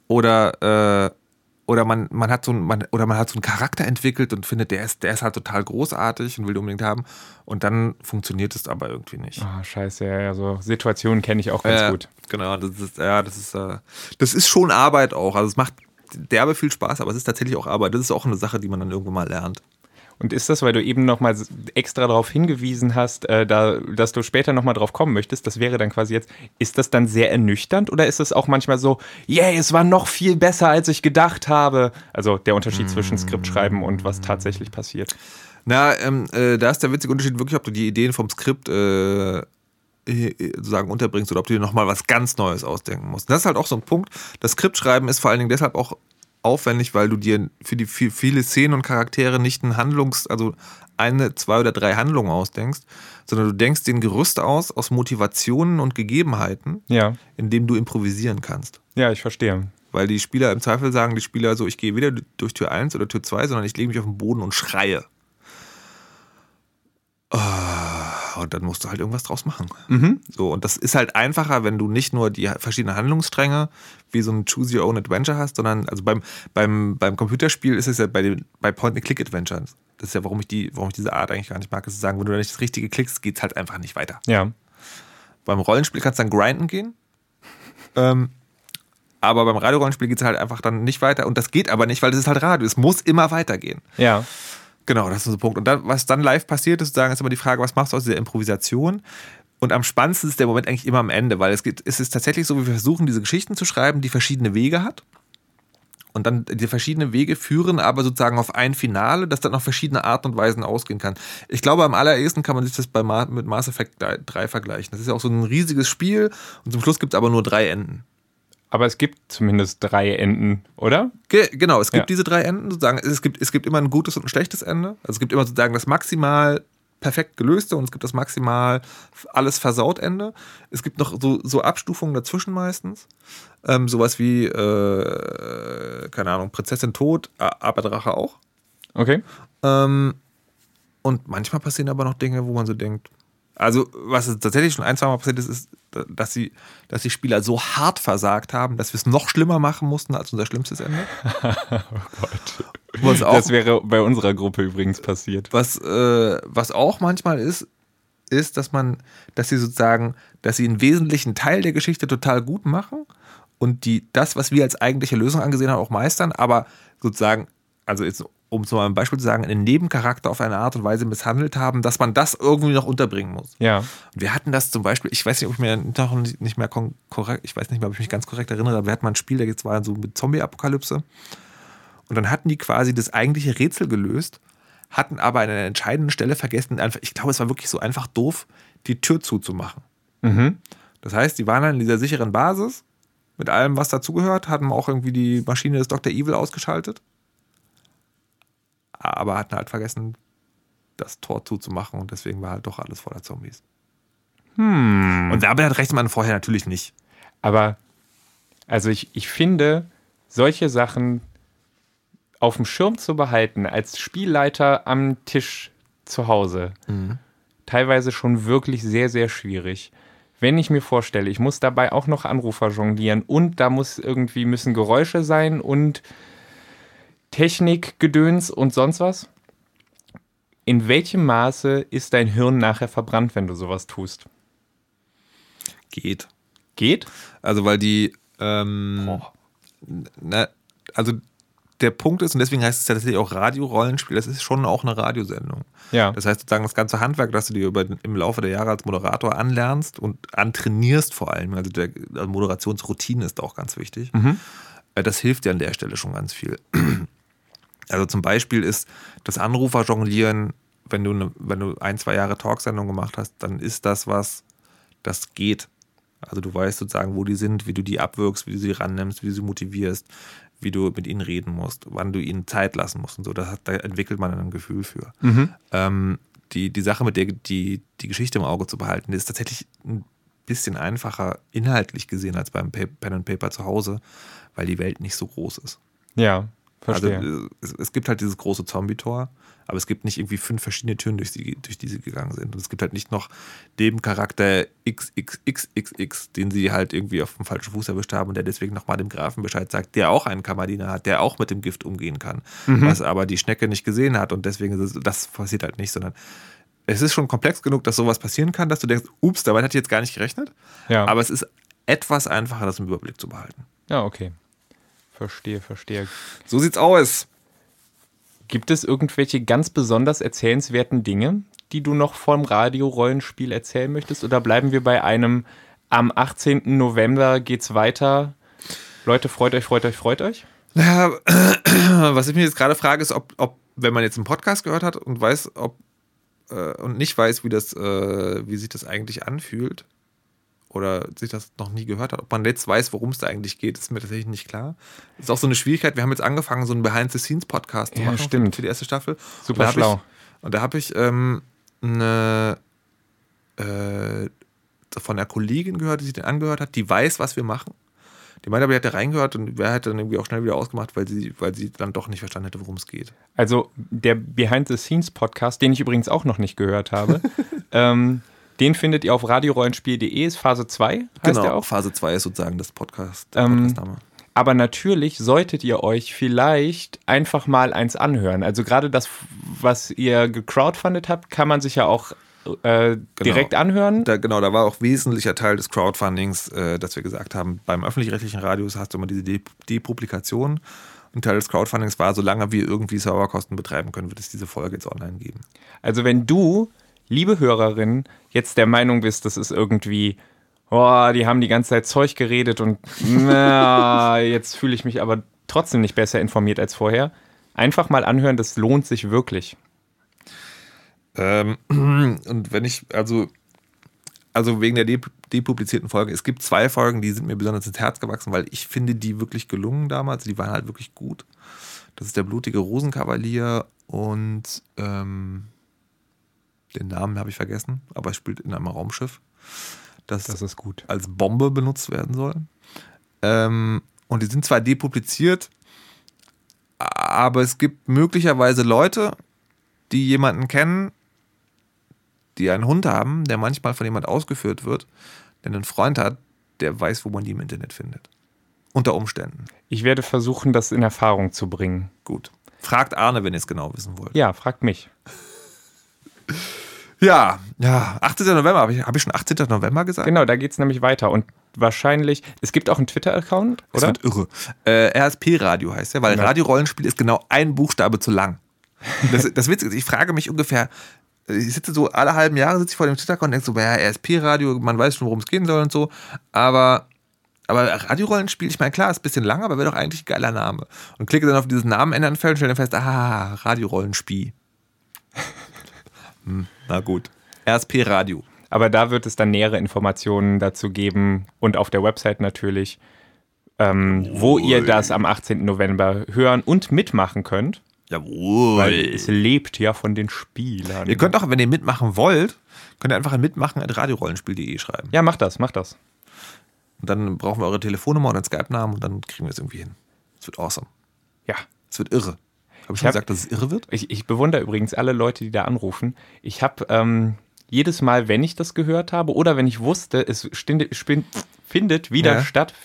Speaker 2: oder man hat so einen Charakter entwickelt und findet, der ist halt total großartig und will den unbedingt haben. Und dann funktioniert es aber irgendwie nicht.
Speaker 1: Ah, scheiße, ja, so Situationen kenne ich auch ganz gut.
Speaker 2: Genau, das ist schon Arbeit auch. Also es macht derbe viel Spaß, aber es ist tatsächlich auch Arbeit. Das ist auch eine Sache, die man dann irgendwann mal lernt.
Speaker 1: Und ist das, weil du eben nochmal extra darauf hingewiesen hast, dass du später nochmal drauf kommen möchtest, das wäre dann quasi jetzt, ist das dann sehr ernüchternd oder ist es auch manchmal so, es war noch viel besser, als ich gedacht habe? Also der Unterschied zwischen Skriptschreiben und was tatsächlich passiert.
Speaker 2: Na, da ist der witzige Unterschied wirklich, ob du die Ideen vom Skript sozusagen unterbringst oder ob du dir nochmal was ganz Neues ausdenken musst. Das ist halt auch so ein Punkt. Das Skriptschreiben ist vor allen Dingen deshalb auch aufwendig, weil du dir für die viele Szenen und Charaktere nicht also 1, 2 oder 3 Handlungen ausdenkst, sondern du denkst den Gerüst aus Motivationen und Gegebenheiten, in denen du improvisieren kannst.
Speaker 1: Ja, ich verstehe.
Speaker 2: Weil die Spieler im Zweifel sagen, so, ich gehe weder durch Tür 1 oder Tür 2, sondern ich lege mich auf den Boden und schreie. Und dann musst du halt irgendwas draus machen. So, und das ist halt einfacher, wenn du nicht nur die verschiedenen Handlungsstränge wie so ein Choose Your Own Adventure hast, sondern also beim Computerspiel ist es ja bei Point-and-Click-Adventures. Das ist ja, warum ich diese Art eigentlich gar nicht mag, ist zu sagen, wenn du da nicht das Richtige klickst, geht es halt einfach nicht weiter.
Speaker 1: Ja.
Speaker 2: Beim Rollenspiel kannst du dann grinden gehen. Aber beim Radiorollenspiel geht es halt einfach dann nicht weiter. Und das geht aber nicht, weil das ist halt Radio. Es muss immer weitergehen.
Speaker 1: Ja.
Speaker 2: Genau, das ist so ein Punkt. Und dann, was dann live passiert ist, ist immer die Frage, was machst du aus dieser Improvisation? Und am spannendsten ist der Moment eigentlich immer am Ende, weil es ist tatsächlich so, wie wir versuchen, diese Geschichten zu schreiben, die verschiedene Wege hat. Und dann die verschiedenen Wege führen aber sozusagen auf ein Finale, das dann auf verschiedene Arten und Weisen ausgehen kann. Ich glaube, am allerersten kann man sich das mit Mass Effect 3 vergleichen. Das ist ja auch so ein riesiges Spiel und zum Schluss gibt es aber nur 3 Enden.
Speaker 1: Aber es gibt zumindest 3 Enden, oder?
Speaker 2: Genau, es gibt diese 3 Enden sozusagen. Es gibt immer ein gutes und ein schlechtes Ende. Also es gibt immer sozusagen das maximal perfekt gelöste und es gibt das maximal alles versaut Ende. Es gibt noch so Abstufungen dazwischen meistens. Sowas wie, keine Ahnung, Prinzessin tot, aber Drache auch.
Speaker 1: Okay.
Speaker 2: Und manchmal passieren aber noch Dinge, wo man so denkt, also was tatsächlich schon 1-2 Mal passiert ist, dass die Spieler so hart versagt haben, dass wir es noch schlimmer machen mussten als unser schlimmstes Ende.
Speaker 1: Oh Gott. Das wäre bei unserer Gruppe übrigens passiert.
Speaker 2: Was auch manchmal ist, dass sie einen wesentlichen Teil der Geschichte total gut machen und das, was wir als eigentliche Lösung angesehen haben, auch meistern, aber sozusagen, also jetzt um so mal ein Beispiel zu sagen, einen Nebencharakter auf eine Art und Weise misshandelt haben, dass man das irgendwie noch unterbringen muss.
Speaker 1: Ja.
Speaker 2: Und wir hatten das zum Beispiel, ich weiß nicht, ob ich mir noch nicht mehr korrekt, ich weiß nicht mehr, ob ich mich ganz korrekt erinnere, aber wir hatten mal ein Spiel, da jetzt war so mit Zombie-Apokalypse. Und dann hatten die quasi das eigentliche Rätsel gelöst, hatten aber an einer entscheidenden Stelle vergessen, einfach, ich glaube, es war wirklich so einfach doof, die Tür zuzumachen.
Speaker 1: Mhm.
Speaker 2: Das heißt, die waren dann in dieser sicheren Basis, mit allem, was dazugehört, hatten auch irgendwie die Maschine des Dr. Evil ausgeschaltet, aber hatten halt vergessen, das Tor zuzumachen und deswegen war halt doch alles voller Zombies. Und damit rechnet man vorher natürlich nicht.
Speaker 1: Aber, also ich finde, solche Sachen auf dem Schirm zu behalten, als Spielleiter am Tisch zu Hause, teilweise schon wirklich sehr, sehr schwierig. Wenn ich mir vorstelle, ich muss dabei auch noch Anrufer jonglieren und da müssen Geräusche sein und Technikgedöns und sonst was. In welchem Maße ist dein Hirn nachher verbrannt, wenn du sowas tust?
Speaker 2: Geht.
Speaker 1: Geht?
Speaker 2: Also, weil die, also der Punkt ist, und deswegen heißt es ja tatsächlich auch Radio-Rollenspiel, das ist schon auch eine Radiosendung.
Speaker 1: Ja.
Speaker 2: Das heißt sozusagen, das ganze Handwerk, das du dir im Laufe der Jahre als Moderator anlernst und antrainierst vor allem, also der Moderationsroutine ist auch ganz wichtig, das hilft dir an der Stelle schon ganz viel. Also zum Beispiel ist das Anrufer-Jonglieren, wenn du 1-2 Jahre Talksendung gemacht hast, dann ist das das geht. Also du weißt sozusagen, wo die sind, wie du die abwirkst, wie du sie rannimmst, wie du sie motivierst, wie du mit ihnen reden musst, wann du ihnen Zeit lassen musst und so. Da entwickelt man ein Gefühl für. Die Sache, mit der die Geschichte im Auge zu behalten, die ist tatsächlich ein bisschen einfacher inhaltlich gesehen als beim Pen and Paper zu Hause, weil die Welt nicht so groß ist.
Speaker 1: Ja, verstehe.
Speaker 2: Also es gibt halt dieses große Zombie-Tor, aber es gibt nicht irgendwie 5 verschiedene Türen, durch die sie gegangen sind. Und es gibt halt nicht noch Nebencharakter XXXXX, den sie halt irgendwie auf dem falschen Fuß erwischt haben und der deswegen nochmal dem Grafen Bescheid sagt, der auch einen Kammerdiener hat, der auch mit dem Gift umgehen kann, was aber die Schnecke nicht gesehen hat und deswegen das passiert halt nicht, sondern es ist schon komplex genug, dass sowas passieren kann, dass du denkst, ups, damit hatte ich jetzt gar nicht gerechnet.
Speaker 1: Ja.
Speaker 2: Aber es ist etwas einfacher, das im Überblick zu behalten.
Speaker 1: Ja, okay. Verstehe.
Speaker 2: So sieht's aus.
Speaker 1: Gibt es irgendwelche ganz besonders erzählenswerten Dinge, die du noch vom Radio-Rollenspiel erzählen möchtest? Oder bleiben wir bei einem, am 18. November geht's weiter? Leute, freut euch?
Speaker 2: Naja, was ich mir jetzt gerade frage, ist, ob wenn man jetzt einen Podcast gehört hat und weiß, und nicht weiß, wie sich das eigentlich anfühlt, oder sich das noch nie gehört hat, ob man jetzt weiß, worum es da eigentlich geht, ist mir tatsächlich nicht klar. Das ist auch so eine Schwierigkeit. Wir haben jetzt angefangen, so einen Behind-the-Scenes-Podcast zu machen
Speaker 1: stimmt.
Speaker 2: für die erste Staffel.
Speaker 1: Super schlau.
Speaker 2: Und da habe ich von einer Kollegin gehört, die sich den angehört hat, die weiß, was wir machen. Die meinte aber, die hat da reingehört und wer hat dann irgendwie auch schnell wieder ausgemacht, weil sie dann doch nicht verstanden hätte, worum es geht.
Speaker 1: Also der Behind-the-Scenes-Podcast, den ich übrigens auch noch nicht gehört habe, den findet ihr auf radiorollenspiel.de, ist Phase 2, heißt der auch?
Speaker 2: Phase 2 ist sozusagen das Podcast-Name.
Speaker 1: Aber natürlich solltet ihr euch vielleicht einfach mal eins anhören. Also gerade das, was ihr gecrowdfundet habt, kann man sich ja auch direkt anhören.
Speaker 2: Da war auch wesentlicher Teil des Crowdfundings, dass wir gesagt haben, beim öffentlich-rechtlichen Radios hast du immer diese Depublikation. Und Teil des Crowdfundings war, solange wir irgendwie Serverkosten betreiben können, wird es diese Folge jetzt online geben.
Speaker 1: Also wenn du, liebe Hörerin, jetzt der Meinung bist, das ist irgendwie, die haben die ganze Zeit Zeug geredet und jetzt fühle ich mich aber trotzdem nicht besser informiert als vorher, einfach mal anhören, das lohnt sich wirklich.
Speaker 2: Und wenn ich, also wegen der depublizierten Folge, es gibt 2 Folgen, die sind mir besonders ins Herz gewachsen, weil ich finde die wirklich gelungen damals, die waren halt wirklich gut. Das ist der blutige Rosenkavalier und den Namen habe ich vergessen, aber es spielt in einem Raumschiff, das
Speaker 1: ist gut,
Speaker 2: als Bombe benutzt werden soll. Und die sind zwar depubliziert, aber es gibt möglicherweise Leute, die jemanden kennen, die einen Hund haben, der manchmal von jemand ausgeführt wird, der einen Freund hat, der weiß, wo man die im Internet findet. Unter Umständen.
Speaker 1: Ich werde versuchen, das in Erfahrung zu bringen.
Speaker 2: Gut. Fragt Arne, wenn ihr es genau wissen wollt.
Speaker 1: Ja, fragt mich.
Speaker 2: Ja, 18. November. Habe ich schon 18. November gesagt?
Speaker 1: Genau, da geht es nämlich weiter. Und wahrscheinlich, es gibt auch einen Twitter-Account,
Speaker 2: Das
Speaker 1: oder?
Speaker 2: wird irre. RSP-Radio heißt der, weil
Speaker 1: Ja.
Speaker 2: Radio-Rollenspiel ist genau ein Buchstabe zu lang. Das Witzige ist, ich frage mich ungefähr, ich sitze so alle halben Jahre sitze ich vor dem Twitter-Account und denke so, ja, RSP-Radio, man weiß schon, worum es gehen soll und so, aber Radio-Rollenspiel, ich meine, klar, ist ein bisschen lang, aber wäre doch eigentlich ein geiler Name. Und klicke dann auf dieses Namen ändern Feld und stelle dann fest, Radio-Rollenspiel. Na gut. RSP-Radio.
Speaker 1: Aber da wird es dann nähere Informationen dazu geben und auf der Website natürlich, wo ihr das am 18. November hören und mitmachen könnt.
Speaker 2: Jawohl.
Speaker 1: Weil es lebt ja von den Spielern.
Speaker 2: Ihr könnt auch, wenn ihr mitmachen wollt, könnt ihr einfach ein mitmachen@radiorollenspiel.de schreiben.
Speaker 1: Ja, macht das.
Speaker 2: Und dann brauchen wir eure Telefonnummer und einen Skype-Namen und dann kriegen wir es irgendwie hin. Es wird awesome.
Speaker 1: Ja.
Speaker 2: Es wird irre. Habe ich schon gesagt, dass es irre wird?
Speaker 1: Ich bewundere übrigens alle Leute, die da anrufen. Ich habe jedes Mal, wenn ich das gehört habe oder wenn ich wusste, es findet wieder statt,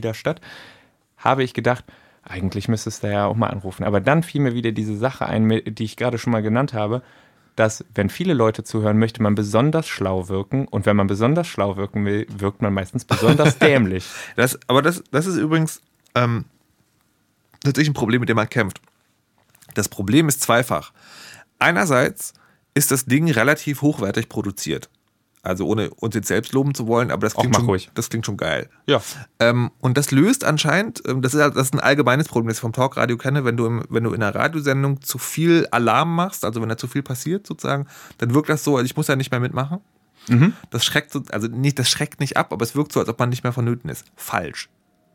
Speaker 1: habe ich gedacht, eigentlich müsstest du ja auch mal anrufen. Aber dann fiel mir wieder diese Sache ein, die ich gerade schon mal genannt habe, dass, wenn viele Leute zuhören, möchte man besonders schlau wirken. Und wenn man besonders schlau wirken will, wirkt man meistens besonders dämlich.
Speaker 2: Das ist übrigens tatsächlich ein Problem, mit dem man kämpft. Das Problem ist zweifach. Einerseits ist das Ding relativ hochwertig produziert. Also ohne uns jetzt selbst loben zu wollen, aber das klingt schon geil.
Speaker 1: Ja.
Speaker 2: Und das löst anscheinend, das ist ein allgemeines Problem, das ich vom Talkradio kenne, wenn du in einer Radiosendung zu viel Alarm machst, also wenn da zu viel passiert sozusagen, dann wirkt das so, also ich muss ja nicht mehr mitmachen.
Speaker 1: Mhm.
Speaker 2: Das schreckt nicht ab, aber es wirkt so, als ob man nicht mehr vonnöten ist. Falsch.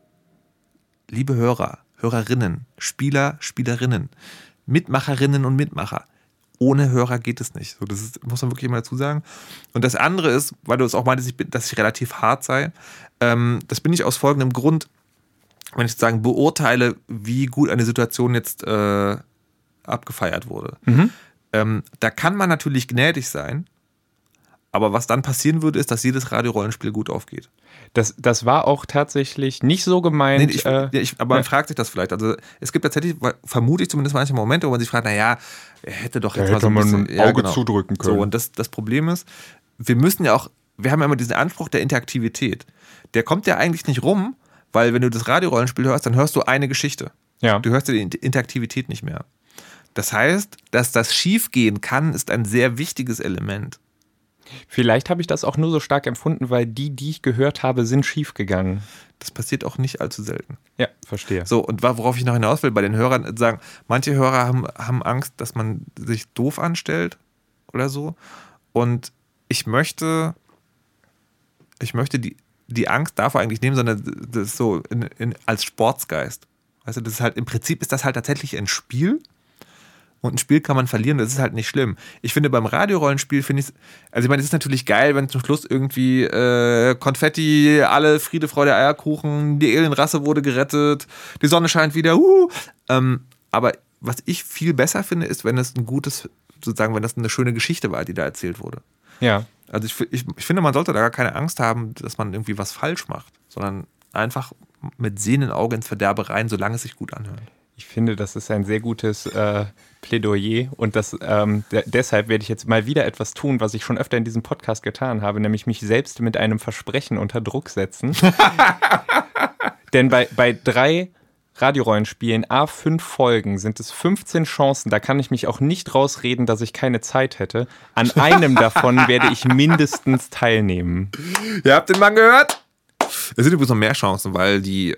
Speaker 2: Liebe Hörer, Hörerinnen, Spieler, Spielerinnen, Mitmacherinnen und Mitmacher. Ohne Hörer geht es nicht. So, muss man wirklich immer dazu sagen. Und das andere ist, weil du es auch meintest, dass ich relativ hart sei, das bin ich aus folgendem Grund, wenn ich sozusagen beurteile, wie gut eine Situation jetzt abgefeiert wurde.
Speaker 1: Mhm.
Speaker 2: Da kann man natürlich gnädig sein, aber was dann passieren würde, ist, dass jedes Radio-Rollenspiel gut aufgeht.
Speaker 1: Das war auch tatsächlich nicht so gemeint.
Speaker 2: Aber man fragt sich das vielleicht. Also es gibt tatsächlich, vermute ich zumindest manche Momente, wo man sich fragt, naja, er hätte doch jetzt mal so ein bisschen
Speaker 1: Auge zudrücken können.
Speaker 2: So, und das Problem ist, wir haben ja immer diesen Anspruch der Interaktivität. Der kommt ja eigentlich nicht rum, weil wenn du das Radio-Rollenspiel hörst, dann hörst du eine Geschichte.
Speaker 1: Ja.
Speaker 2: Du hörst die Interaktivität nicht mehr. Das heißt, dass das schiefgehen kann, ist ein sehr wichtiges Element.
Speaker 1: Vielleicht habe ich das auch nur so stark empfunden, weil die ich gehört habe, sind schief gegangen.
Speaker 2: Das passiert auch nicht allzu selten.
Speaker 1: Ja, verstehe.
Speaker 2: So, und worauf ich noch hinaus will, bei den Hörern sagen, manche Hörer haben Angst, dass man sich doof anstellt oder so. Und ich möchte die Angst davor eigentlich nehmen, sondern das ist so als Sportsgeist. Weißt du, das ist halt, im Prinzip ist das halt tatsächlich ein Spiel. Und ein Spiel kann man verlieren, das ist halt nicht schlimm. Ich finde, beim Radiorollenspiel es ist natürlich geil, wenn zum Schluss irgendwie Konfetti, alle Friede, Freude, Eierkuchen, die Alienrasse wurde gerettet, die Sonne scheint wieder, aber was ich viel besser finde, ist, wenn es wenn das eine schöne Geschichte war, die da erzählt wurde.
Speaker 1: Ja.
Speaker 2: Also ich finde, man sollte da gar keine Angst haben, dass man irgendwie was falsch macht, sondern einfach mit sehenden Augen ins Verderbe rein, solange es sich gut anhört.
Speaker 1: Ich finde, das ist ein sehr gutes Plädoyer und deshalb werde ich jetzt mal wieder etwas tun, was ich schon öfter in diesem Podcast getan habe, nämlich mich selbst mit einem Versprechen unter Druck setzen. Denn bei 3 Radiorollenspielen, 5 Folgen, sind es 15 Chancen, da kann ich mich auch nicht rausreden, dass ich keine Zeit hätte. An einem davon werde ich mindestens teilnehmen.
Speaker 2: Ihr habt den Mann gehört? Es sind übrigens noch mehr Chancen, weil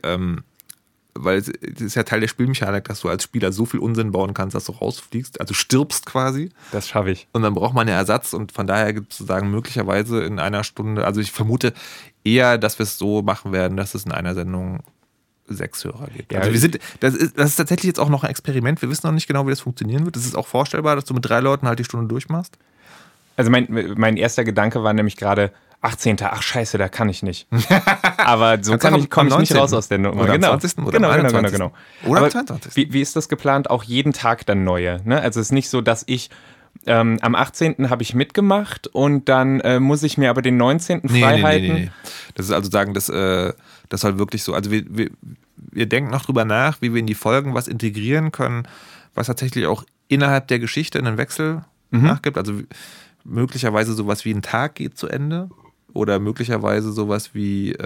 Speaker 2: es ist ja Teil der Spielmechanik, dass du als Spieler so viel Unsinn bauen kannst, dass du rausfliegst, also stirbst quasi.
Speaker 1: Das schaffe ich.
Speaker 2: Und dann braucht man ja Ersatz und von daher gibt es sozusagen möglicherweise in einer Stunde, also ich vermute eher, dass wir es so machen werden, dass es in einer Sendung 6 Hörer gibt.
Speaker 1: Ja,
Speaker 2: also das ist tatsächlich jetzt auch noch ein Experiment, wir wissen noch nicht genau, wie das funktionieren wird. Es ist auch vorstellbar, dass du mit 3 Leuten halt die Stunde durchmachst.
Speaker 1: Also mein erster Gedanke war nämlich gerade 18. Ach scheiße, da kann ich nicht. Aber so komme ich nicht raus aus der Nummer.
Speaker 2: Oder
Speaker 1: genau.
Speaker 2: am 20. oder
Speaker 1: Genau.
Speaker 2: Oder
Speaker 1: am
Speaker 2: am 22.
Speaker 1: Wie ist das geplant? Auch jeden Tag dann neue? Ne? Also es ist nicht so, dass ich am 18. habe ich mitgemacht und dann muss ich mir aber den 19. frei halten.
Speaker 2: Nee. Das ist also sagen, das soll wirklich so, also wir denken noch drüber nach, wie wir in die Folgen was integrieren können, was tatsächlich auch innerhalb der Geschichte einen Wechsel nachgibt. Also möglicherweise sowas wie ein Tag geht zu Ende, oder möglicherweise sowas wie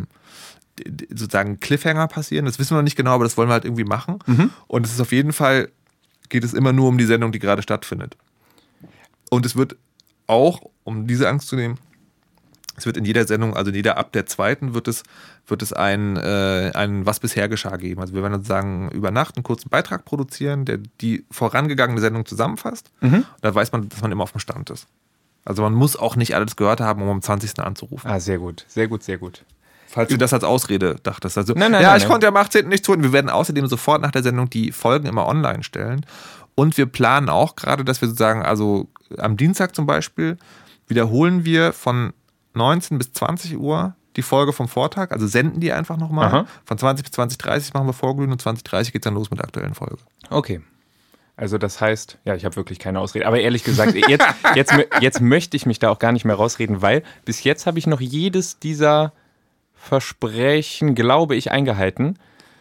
Speaker 2: sozusagen Cliffhanger passieren. Das wissen wir noch nicht genau, aber das wollen wir halt irgendwie machen. Und es ist auf jeden Fall, geht es immer nur um die Sendung, die gerade stattfindet. Und es wird auch, um diese Angst zu nehmen, es wird in jeder Sendung, also in jeder ab der zweiten, wird es ein Was bisher geschah geben. Also wir werden sozusagen über Nacht einen kurzen Beitrag produzieren, der die vorangegangene Sendung zusammenfasst. Da weiß man, dass man immer auf dem Stand ist. Also man muss auch nicht alles gehört haben, um am 20. anzurufen.
Speaker 1: Sehr gut, sehr gut, sehr gut.
Speaker 2: Falls du das als Ausrede dachtest. Also,
Speaker 1: nein,
Speaker 2: ich konnte am 18. nicht tun. Wir werden außerdem sofort nach der Sendung die Folgen immer online stellen. Und wir planen auch gerade, dass wir sozusagen, also am Dienstag zum Beispiel, wiederholen wir von 19 bis 20 Uhr die Folge vom Vortag, also senden die einfach nochmal. Von 20 bis 20:30 machen wir Vorglühen und 20:30 geht es dann los mit der aktuellen Folge.
Speaker 1: Okay. Also das heißt, ja, ich habe wirklich keine Ausrede. Aber ehrlich gesagt, jetzt möchte ich mich da auch gar nicht mehr rausreden, weil bis jetzt habe ich noch jedes dieser Versprechen, glaube ich, eingehalten.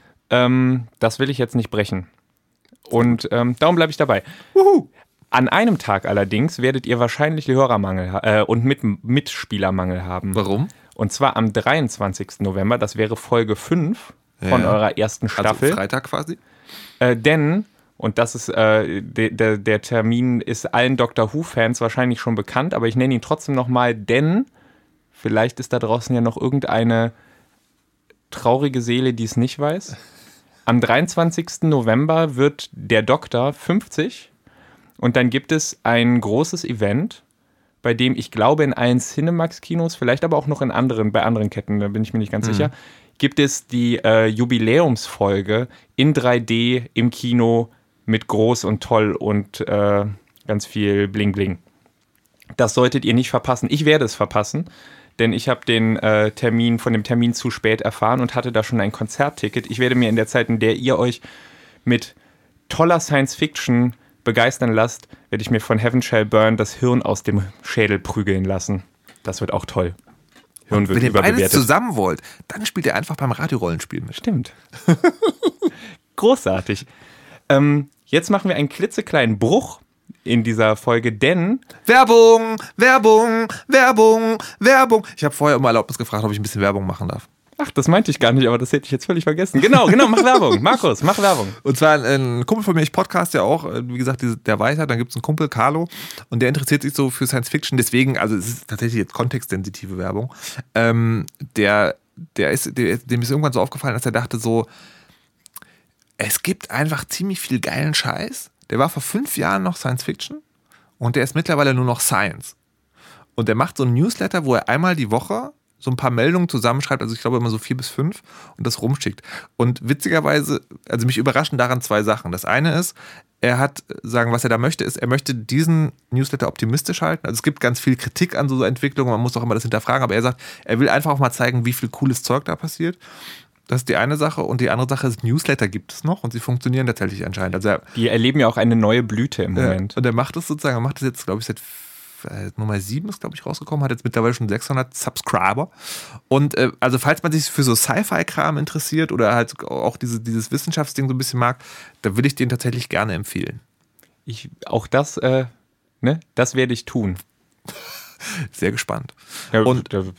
Speaker 1: Das will ich jetzt nicht brechen. Und darum bleibe ich dabei. An einem Tag allerdings werdet ihr wahrscheinlich Hörermangel und Mitspielermangel haben.
Speaker 2: Warum?
Speaker 1: Und zwar am 23. November, das wäre Folge 5 von eurer ersten Staffel.
Speaker 2: Also Freitag quasi?
Speaker 1: Denn, und das ist, der Termin ist allen Doctor Who-Fans wahrscheinlich schon bekannt, aber ich nenne ihn trotzdem nochmal, denn vielleicht ist da draußen ja noch irgendeine traurige Seele, die es nicht weiß. Am 23. November wird der Doktor 50 und dann gibt es ein großes Event, bei dem ich glaube in allen Cinemax-Kinos, vielleicht aber auch noch bei anderen Ketten, da bin ich mir nicht ganz sicher, gibt es die Jubiläumsfolge in 3D im Kino mit groß und toll und ganz viel Bling Bling. Das solltet ihr nicht verpassen. Ich werde es verpassen, denn ich habe den von dem Termin zu spät erfahren und hatte da schon ein Konzertticket. Ich werde mir in der Zeit, in der ihr euch mit toller Science-Fiction begeistern lasst, werde ich mir von Heaven Shall Burn das Hirn aus dem Schädel prügeln lassen. Das wird auch toll. Hirn wird
Speaker 2: wenn ihr
Speaker 1: überbewertet.
Speaker 2: beides zusammen wollt, dann spielt ihr einfach beim Radiorollenspiel mit.
Speaker 1: Stimmt. Großartig. Jetzt machen wir einen klitzekleinen Bruch in dieser Folge, denn
Speaker 2: Werbung, Werbung, Werbung, Werbung. Ich habe vorher um Erlaubnis gefragt, ob ich ein bisschen Werbung machen darf.
Speaker 1: Ach, das meinte ich gar nicht, aber das hätte ich jetzt völlig vergessen. Genau, mach Werbung. Markus, mach Werbung.
Speaker 2: Und zwar ein Kumpel von mir, ich podcast ja auch, wie gesagt, der weiß halt, dann gibt es einen Kumpel, Carlo, und der interessiert sich so für Science Fiction, deswegen, also es ist tatsächlich jetzt kontextsensitive Werbung, dem ist irgendwann so aufgefallen, dass er dachte so, es gibt einfach ziemlich viel geilen Scheiß. Der war vor 5 Jahren noch Science Fiction und der ist mittlerweile nur noch Science. Und der macht so einen Newsletter, wo er einmal die Woche so ein paar Meldungen zusammenschreibt, also ich glaube immer so 4 bis 5 und das rumschickt. Und witzigerweise, also mich überraschen daran 2 Sachen. Das eine ist, was er da möchte, ist, er möchte diesen Newsletter optimistisch halten. Also es gibt ganz viel Kritik an so Entwicklungen, man muss auch immer das hinterfragen, aber er sagt, er will einfach auch mal zeigen, wie viel cooles Zeug da passiert. Das ist die eine Sache. Und die andere Sache ist, Newsletter gibt es noch und sie funktionieren tatsächlich anscheinend. Also
Speaker 1: die erleben ja auch eine neue Blüte im Moment.
Speaker 2: Und er macht es jetzt, glaube ich, seit Nummer 7 ist, glaube ich, rausgekommen, hat jetzt mittlerweile schon 600 Subscriber. Und also falls man sich für so Sci-Fi-Kram interessiert oder halt auch dieses Wissenschaftsding so ein bisschen mag, da würde ich den tatsächlich gerne empfehlen.
Speaker 1: Das werde ich tun.
Speaker 2: Sehr gespannt.
Speaker 1: Ja,
Speaker 2: und
Speaker 1: der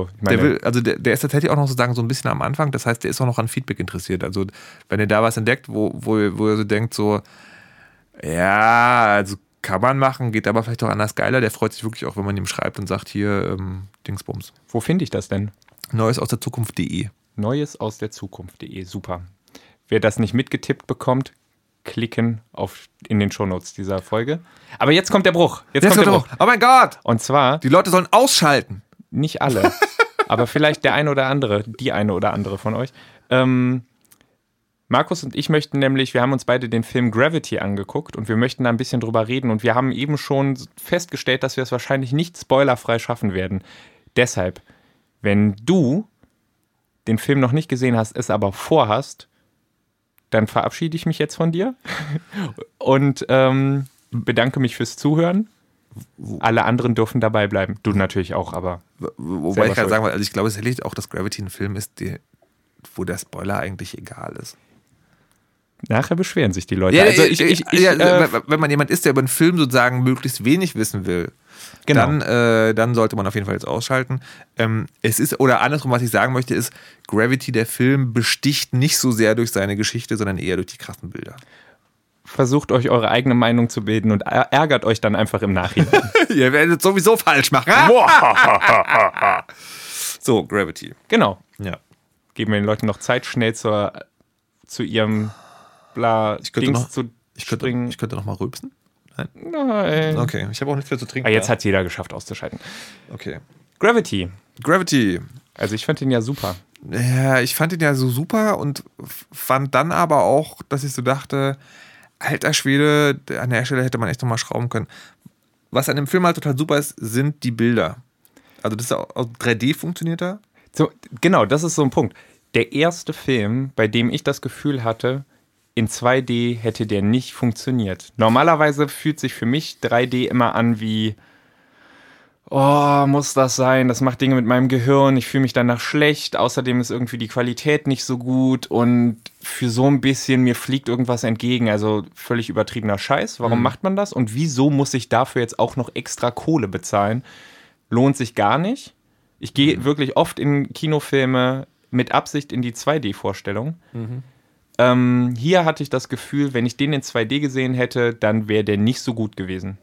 Speaker 2: ist tatsächlich auch noch sozusagen so ein bisschen am Anfang, das heißt, der ist auch noch an Feedback interessiert. Also wenn ihr da was entdeckt, wo ihr so denkt, so, ja, also kann man machen, geht aber vielleicht auch anders geiler, der freut sich wirklich auch, wenn man ihm schreibt und sagt, hier, Dingsbums.
Speaker 1: Wo finde ich das denn?
Speaker 2: Neues aus der Zukunft.de.
Speaker 1: Neues aus der Zukunft.de, super. Wer das nicht mitgetippt bekommt, klicken in den Shownotes dieser Folge. Aber jetzt kommt der Bruch. Jetzt kommt der Bruch.
Speaker 2: Oh mein Gott!
Speaker 1: Und zwar...
Speaker 2: Die Leute sollen ausschalten.
Speaker 1: Nicht alle. Aber vielleicht der eine oder andere, die eine oder andere von euch. Markus und ich möchten nämlich, wir haben uns beide den Film Gravity angeguckt und wir möchten da ein bisschen drüber reden und wir haben eben schon festgestellt, dass wir es wahrscheinlich nicht spoilerfrei schaffen werden. Deshalb, wenn du den Film noch nicht gesehen hast, es aber vorhast, dann verabschiede ich mich jetzt von dir und bedanke mich fürs Zuhören. Alle anderen dürfen dabei bleiben. Du natürlich auch, aber...
Speaker 2: Wobei ich gerade sagen will, also ich glaube tatsächlich auch, dass Gravity ein Film ist, wo der Spoiler eigentlich egal ist.
Speaker 1: Nachher beschweren sich die Leute.
Speaker 2: Ja,
Speaker 1: Also
Speaker 2: wenn man jemand ist, der über einen Film sozusagen möglichst wenig wissen will,
Speaker 1: genau.
Speaker 2: dann sollte man auf jeden Fall jetzt ausschalten. Es ist, oder andersrum, was ich sagen möchte, ist, Gravity, der Film, besticht nicht so sehr durch seine Geschichte, sondern eher durch die krassen Bilder.
Speaker 1: Versucht euch eure eigene Meinung zu bilden und ärgert euch dann einfach im Nachhinein.
Speaker 2: Ihr werdet es sowieso falsch machen. So, Gravity.
Speaker 1: Genau.
Speaker 2: Ja.
Speaker 1: Geben wir den Leuten noch Zeit, schnell zu ihrem Dings zu springen.
Speaker 2: Ich könnte noch mal rülpsen.
Speaker 1: Nein.
Speaker 2: Okay, ich habe auch nichts mehr zu trinken.
Speaker 1: Jetzt hat jeder geschafft auszuschalten.
Speaker 2: Okay.
Speaker 1: Gravity.
Speaker 2: Also
Speaker 1: ich fand ihn ja super.
Speaker 2: Ja, ich fand ihn ja so super und fand dann aber auch, dass ich so dachte, alter Schwede, an der Stelle hätte man echt nochmal schrauben können. Was an dem Film halt total super ist, sind die Bilder. Also das ist aus 3D funktioniert da.
Speaker 1: So, genau, das ist so ein Punkt. Der erste Film, bei dem ich das Gefühl hatte, in 2D hätte der nicht funktioniert. Normalerweise fühlt sich für mich 3D immer an wie, oh, muss das sein? Das macht Dinge mit meinem Gehirn. Ich fühle mich danach schlecht. Außerdem ist irgendwie die Qualität nicht so gut. Und für so ein bisschen, mir fliegt irgendwas entgegen. Also völlig übertriebener Scheiß. Warum macht man das? Und wieso muss ich dafür jetzt auch noch extra Kohle bezahlen? Lohnt sich gar nicht. Ich gehe wirklich oft in Kinofilme mit Absicht in die 2D-Vorstellung. Hier hatte ich das Gefühl, wenn ich den in 2D gesehen hätte, dann wäre der nicht so gut gewesen.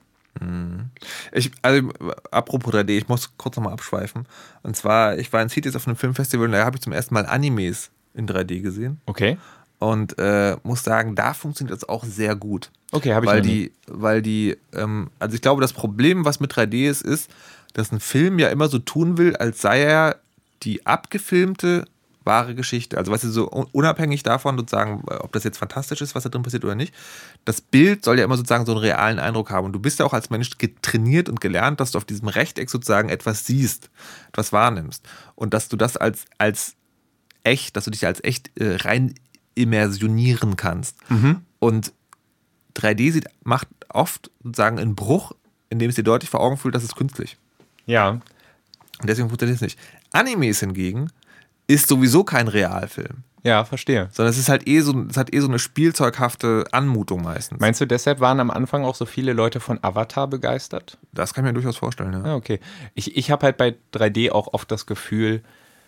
Speaker 2: Apropos 3D, ich muss kurz nochmal abschweifen. Und zwar, ich war in Cities auf einem Filmfestival und da habe ich zum ersten Mal Animes in 3D gesehen.
Speaker 1: Okay.
Speaker 2: Und muss sagen, da funktioniert das auch sehr gut.
Speaker 1: Okay, habe ich
Speaker 2: weil die, also ich glaube, das Problem, was mit 3D ist, dass ein Film ja immer so tun will, als sei er die abgefilmte wahre Geschichte. Also weißt du, so unabhängig davon sozusagen, ob das jetzt fantastisch ist, was da drin passiert oder nicht, das Bild soll ja immer sozusagen so einen realen Eindruck haben. Und du bist ja auch als Mensch getrainiert und gelernt, dass du auf diesem Rechteck sozusagen etwas siehst, etwas wahrnimmst. Und dass du das als echt, dass du dich als echt rein immersionieren kannst. Und 3D macht oft sozusagen einen Bruch, in dem es dir deutlich vor Augen fühlt, das ist künstlich.
Speaker 1: Ja.
Speaker 2: Und deswegen funktioniert es nicht. Animes hingegen ist sowieso kein Realfilm.
Speaker 1: Ja, verstehe.
Speaker 2: Sondern es ist halt es hat eine spielzeughafte Anmutung meistens.
Speaker 1: Meinst du, deshalb waren am Anfang auch so viele Leute von Avatar begeistert?
Speaker 2: Das kann ich mir durchaus vorstellen, ja.
Speaker 1: Ja, okay. Ich habe halt bei 3D auch oft das Gefühl,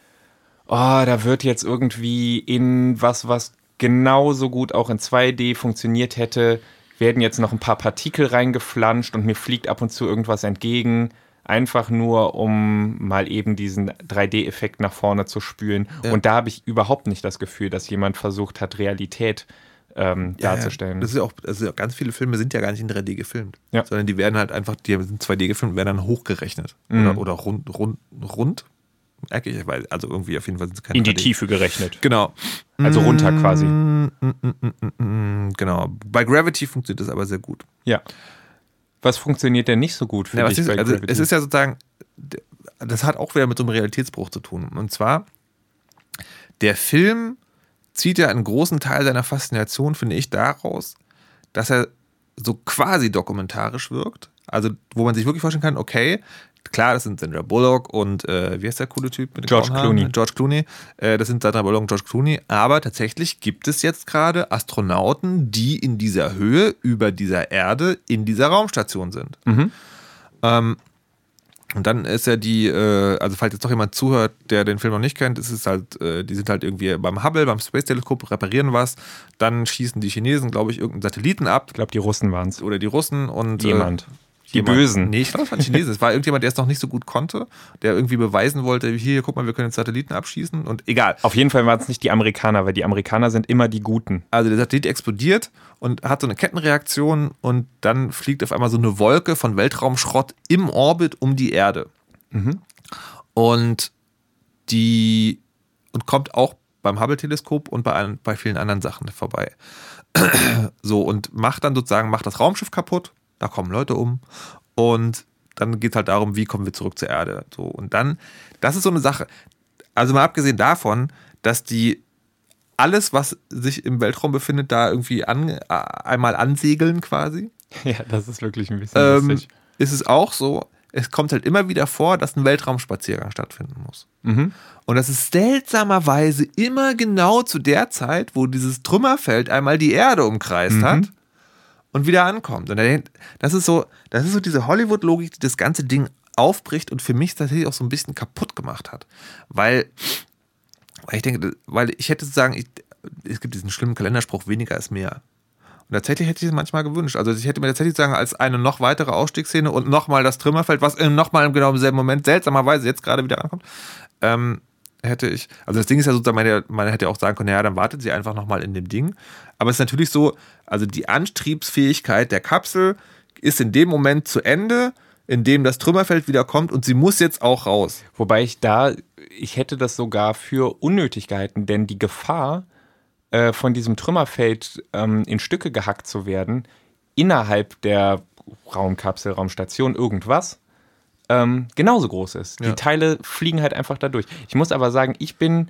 Speaker 1: da wird jetzt irgendwie in was genauso gut auch in 2D funktioniert hätte, werden jetzt noch ein paar Partikel reingeflanscht und mir fliegt ab und zu irgendwas entgegen. Einfach nur, um mal eben diesen 3D-Effekt nach vorne zu spülen. Ja. Und da habe ich überhaupt nicht das Gefühl, dass jemand versucht hat, Realität darzustellen.
Speaker 2: Das ist ja auch, ganz viele Filme sind ja gar nicht in 3D gefilmt.
Speaker 1: Ja.
Speaker 2: Sondern die werden halt einfach, die sind 2D gefilmt und werden dann hochgerechnet. Oder rund. Also irgendwie auf jeden Fall sind es keine
Speaker 1: in die
Speaker 2: 3D.
Speaker 1: Tiefe gerechnet.
Speaker 2: Genau.
Speaker 1: Also runter quasi.
Speaker 2: Genau. Bei Gravity funktioniert das aber sehr gut.
Speaker 1: Ja. Was funktioniert denn nicht so gut für dich bei Gravity?
Speaker 2: Es ist ja sozusagen, das hat auch wieder mit so einem Realitätsbruch zu tun. Und zwar, der Film zieht ja einen großen Teil seiner Faszination, finde ich, daraus, dass er so quasi dokumentarisch wirkt. Also, wo man sich wirklich vorstellen kann, okay, klar, das sind Sandra Bullock und wie heißt der coole Typ? Mit
Speaker 1: George Clooney.
Speaker 2: George Clooney. Das sind Sandra Bullock und George Clooney. Aber tatsächlich gibt es jetzt gerade Astronauten, die in dieser Höhe, über dieser Erde, in dieser Raumstation sind. Und dann ist ja also falls jetzt doch jemand zuhört, der den Film noch nicht kennt, ist es halt, die sind halt irgendwie beim Hubble, beim Space-Teleskop, reparieren was. Dann schießen die Chinesen, glaube ich, irgendeinen Satelliten ab.
Speaker 1: Ich glaube, die Russen waren es.
Speaker 2: Oder die Russen und
Speaker 1: die Bösen.
Speaker 2: Nee, ich glaube, das waren Chinesen. Es war irgendjemand, der es noch nicht so gut konnte, der irgendwie beweisen wollte, hier, guck mal, wir können jetzt Satelliten abschießen und egal.
Speaker 1: Auf jeden Fall waren es nicht die Amerikaner, weil die Amerikaner sind immer die Guten.
Speaker 2: Also der Satellit explodiert und hat so eine Kettenreaktion und dann fliegt auf einmal so eine Wolke von Weltraumschrott im Orbit um die Erde. Und kommt auch beim Hubble-Teleskop und bei vielen anderen Sachen vorbei. So, und macht das Raumschiff kaputt. Da kommen Leute um und dann geht es halt darum, wie kommen wir zurück zur Erde. So, und dann, das ist so eine Sache, also mal abgesehen davon, dass die alles, was sich im Weltraum befindet, da irgendwie einmal ansegeln quasi.
Speaker 1: Ja, das ist wirklich ein bisschen lustig.
Speaker 2: Ist es auch so, es kommt halt immer wieder vor, dass ein Weltraumspaziergang stattfinden muss.
Speaker 1: Mhm.
Speaker 2: Und das ist seltsamerweise immer genau zu der Zeit, wo dieses Trümmerfeld einmal die Erde umkreist hat und wieder ankommt. Und das ist so diese Hollywood-Logik, die das ganze Ding aufbricht und für mich tatsächlich auch so ein bisschen kaputt gemacht hat. Weil ich denke, ich hätte zu sagen, es gibt diesen schlimmen Kalenderspruch, weniger ist mehr. Und tatsächlich hätte ich es manchmal gewünscht. Also ich hätte mir tatsächlich sagen, als eine noch weitere Ausstiegsszene und nochmal das Trümmerfeld, was nochmal genau im selben Moment seltsamerweise jetzt gerade wieder ankommt, hätte ich, also das Ding ist ja sozusagen, man hätte auch sagen können, ja, dann wartet sie einfach nochmal in dem Ding. Aber es ist natürlich so, also die Antriebsfähigkeit der Kapsel ist in dem Moment zu Ende, in dem das Trümmerfeld wieder kommt und sie muss jetzt auch raus.
Speaker 1: Wobei ich hätte das sogar für unnötig gehalten, denn die Gefahr, von diesem Trümmerfeld in Stücke gehackt zu werden, innerhalb der Raumkapsel, Raumstation, irgendwas, genauso groß ist.
Speaker 2: Ja.
Speaker 1: Die Teile fliegen halt einfach da durch. Ich muss aber sagen, ich bin,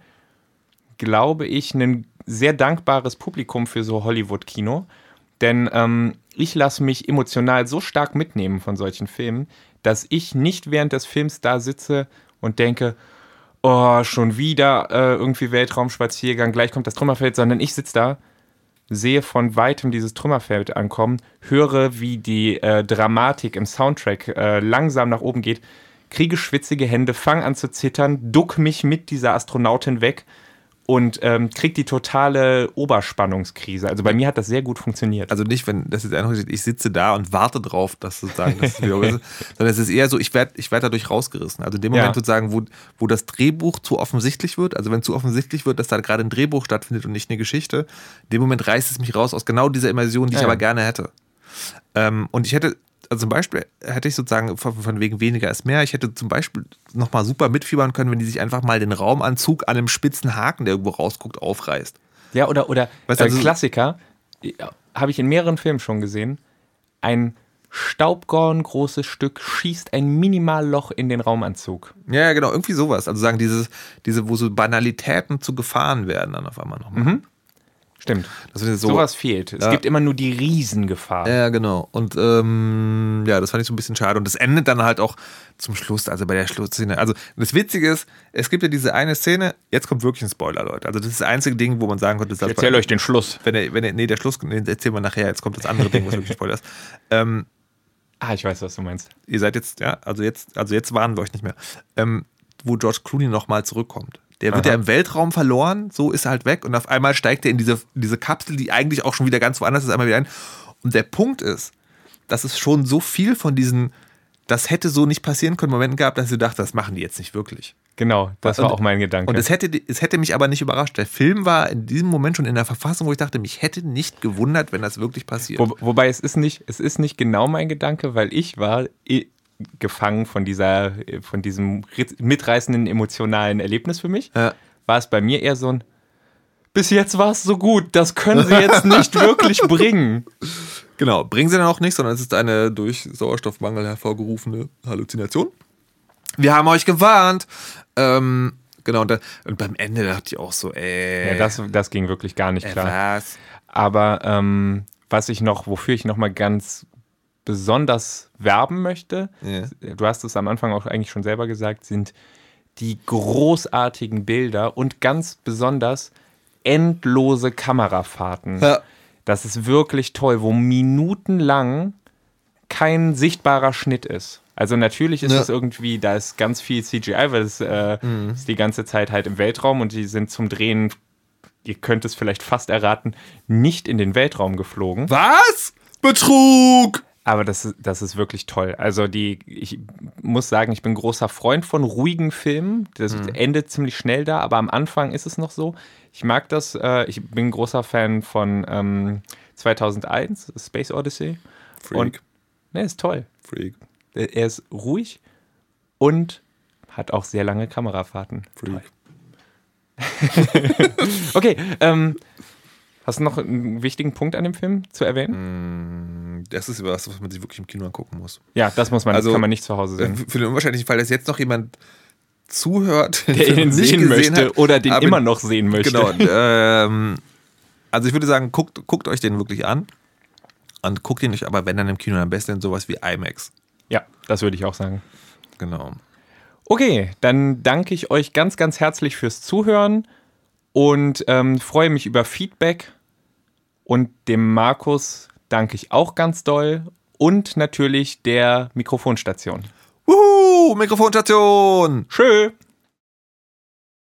Speaker 1: glaube ich, ein sehr dankbares Publikum für so Hollywood-Kino, denn ich lasse mich emotional so stark mitnehmen von solchen Filmen, dass ich nicht während des Films da sitze und denke, oh, schon wieder irgendwie Weltraumspaziergang, gleich kommt das Trümmerfeld, sondern ich sitze da, sehe von weitem dieses Trümmerfeld ankommen, höre, wie die Dramatik im Soundtrack langsam nach oben geht, kriege schwitzige Hände, fange an zu zittern, duck mich mit dieser Astronautin weg und kriege die totale Oberspannungskrise. Also bei mir hat das sehr gut funktioniert.
Speaker 2: Also nicht, wenn das jetzt einfach ich sitze da und warte drauf, dass sozusagen das wieder ist, sondern es ist eher so, ich werd dadurch rausgerissen. Also in dem Moment sozusagen, wo das Drehbuch zu offensichtlich wird, also wenn zu offensichtlich wird, dass da gerade ein Drehbuch stattfindet und nicht eine Geschichte, in dem Moment reißt es mich raus aus genau dieser Immersion, die ich aber gerne hätte. Und ich hätte, also zum Beispiel hätte ich sozusagen von wegen weniger ist mehr, ich hätte zum Beispiel nochmal super mitfiebern können, wenn die sich einfach mal den Raumanzug an einem spitzen Haken, der irgendwo rausguckt, aufreißt.
Speaker 1: Ja, oder
Speaker 2: weißt du, also
Speaker 1: Klassiker, habe ich in mehreren Filmen schon gesehen, ein staubgorngroßes Stück schießt ein Minimalloch in den Raumanzug.
Speaker 2: Ja, genau, irgendwie sowas. Also sagen diese, wo so Banalitäten zu Gefahren werden dann auf einmal nochmal.
Speaker 1: Mhm. Stimmt. Sowas fehlt. Es gibt immer nur die Riesengefahr.
Speaker 2: Ja, genau. Und das fand ich so ein bisschen schade. Und das endet dann halt auch zum Schluss, also bei der Schlussszene. Also das Witzige ist, es gibt ja diese eine Szene, jetzt kommt wirklich ein Spoiler, Leute. Also das ist das einzige Ding, wo man sagen könnte,
Speaker 1: ich erzähle euch den Schluss.
Speaker 2: Der Schluss, erzählen wir nachher, jetzt kommt das andere Ding, was wirklich Spoiler ist.
Speaker 1: Ich weiß, was du meinst.
Speaker 2: Ihr seid jetzt, jetzt warnen wir euch nicht mehr. Wo George Clooney nochmal zurückkommt. Der wird ja im Weltraum verloren, so ist er halt weg und auf einmal steigt er in diese Kapsel, die eigentlich auch schon wieder ganz woanders ist, einmal wieder ein. Und der Punkt ist, dass es schon so viel von diesen, das hätte so nicht passieren können, Momenten gab, dass ich dachte, das machen die jetzt nicht wirklich.
Speaker 1: Genau, das war auch mein Gedanke.
Speaker 2: Und es hätte mich aber nicht überrascht. Der Film war in diesem Moment schon in der Verfassung, wo ich dachte, mich hätte nicht gewundert, wenn das wirklich passiert.
Speaker 1: Wobei es ist nicht genau mein Gedanke, weil ich war gefangen von diesem mitreißenden emotionalen Erlebnis für mich. Ja. War es bei mir eher so ein, bis jetzt war es so gut, das können sie jetzt nicht wirklich bringen.
Speaker 2: Genau, bringen sie dann auch nicht, sondern es ist eine durch Sauerstoffmangel hervorgerufene Halluzination. Wir haben euch gewarnt. Genau, und beim Ende dachte ich auch so,
Speaker 1: Ja, das ging wirklich gar nicht klar.
Speaker 2: Was?
Speaker 1: Aber wofür ich noch mal ganz besonders werben möchte, du hast es am Anfang auch eigentlich schon selber gesagt, sind die großartigen Bilder und ganz besonders endlose Kamerafahrten. Ja. Das ist wirklich toll, wo minutenlang kein sichtbarer Schnitt ist. Also natürlich ist das irgendwie, da ist ganz viel CGI, weil es ist die ganze Zeit halt im Weltraum und die sind zum Drehen, ihr könnt es vielleicht fast erraten, nicht in den Weltraum geflogen.
Speaker 2: Was? Betrug!
Speaker 1: Aber das ist wirklich toll. Also ich muss sagen, ich bin großer Freund von ruhigen Filmen. Das endet ziemlich schnell da, aber am Anfang ist es noch so. Ich mag das. Ich bin großer Fan von 2001, Space Odyssey.
Speaker 2: Freak.
Speaker 1: Ist toll.
Speaker 2: Freak.
Speaker 1: Er ist ruhig und hat auch sehr lange Kamerafahrten.
Speaker 2: Freak.
Speaker 1: Okay, hast du noch einen wichtigen Punkt an dem Film zu erwähnen?
Speaker 2: Das ist was man sich wirklich im Kino angucken muss.
Speaker 1: Ja, das muss man, das kann man nicht zu Hause sehen.
Speaker 2: Für den unwahrscheinlichen Fall, dass jetzt noch jemand zuhört,
Speaker 1: der ihn sehen möchte hat, oder den immer noch sehen möchte.
Speaker 2: Genau. Also ich würde sagen, guckt euch den wirklich an und guckt ihn euch aber, wenn dann im Kino, am besten in sowas wie IMAX.
Speaker 1: Ja, das würde ich auch sagen.
Speaker 2: Genau.
Speaker 1: Okay, dann danke ich euch ganz, ganz herzlich fürs Zuhören und freue mich über Feedback. Und dem Markus danke ich auch ganz doll und natürlich der Mikrofonstation.
Speaker 2: Mikrofonstation!
Speaker 1: Tschö!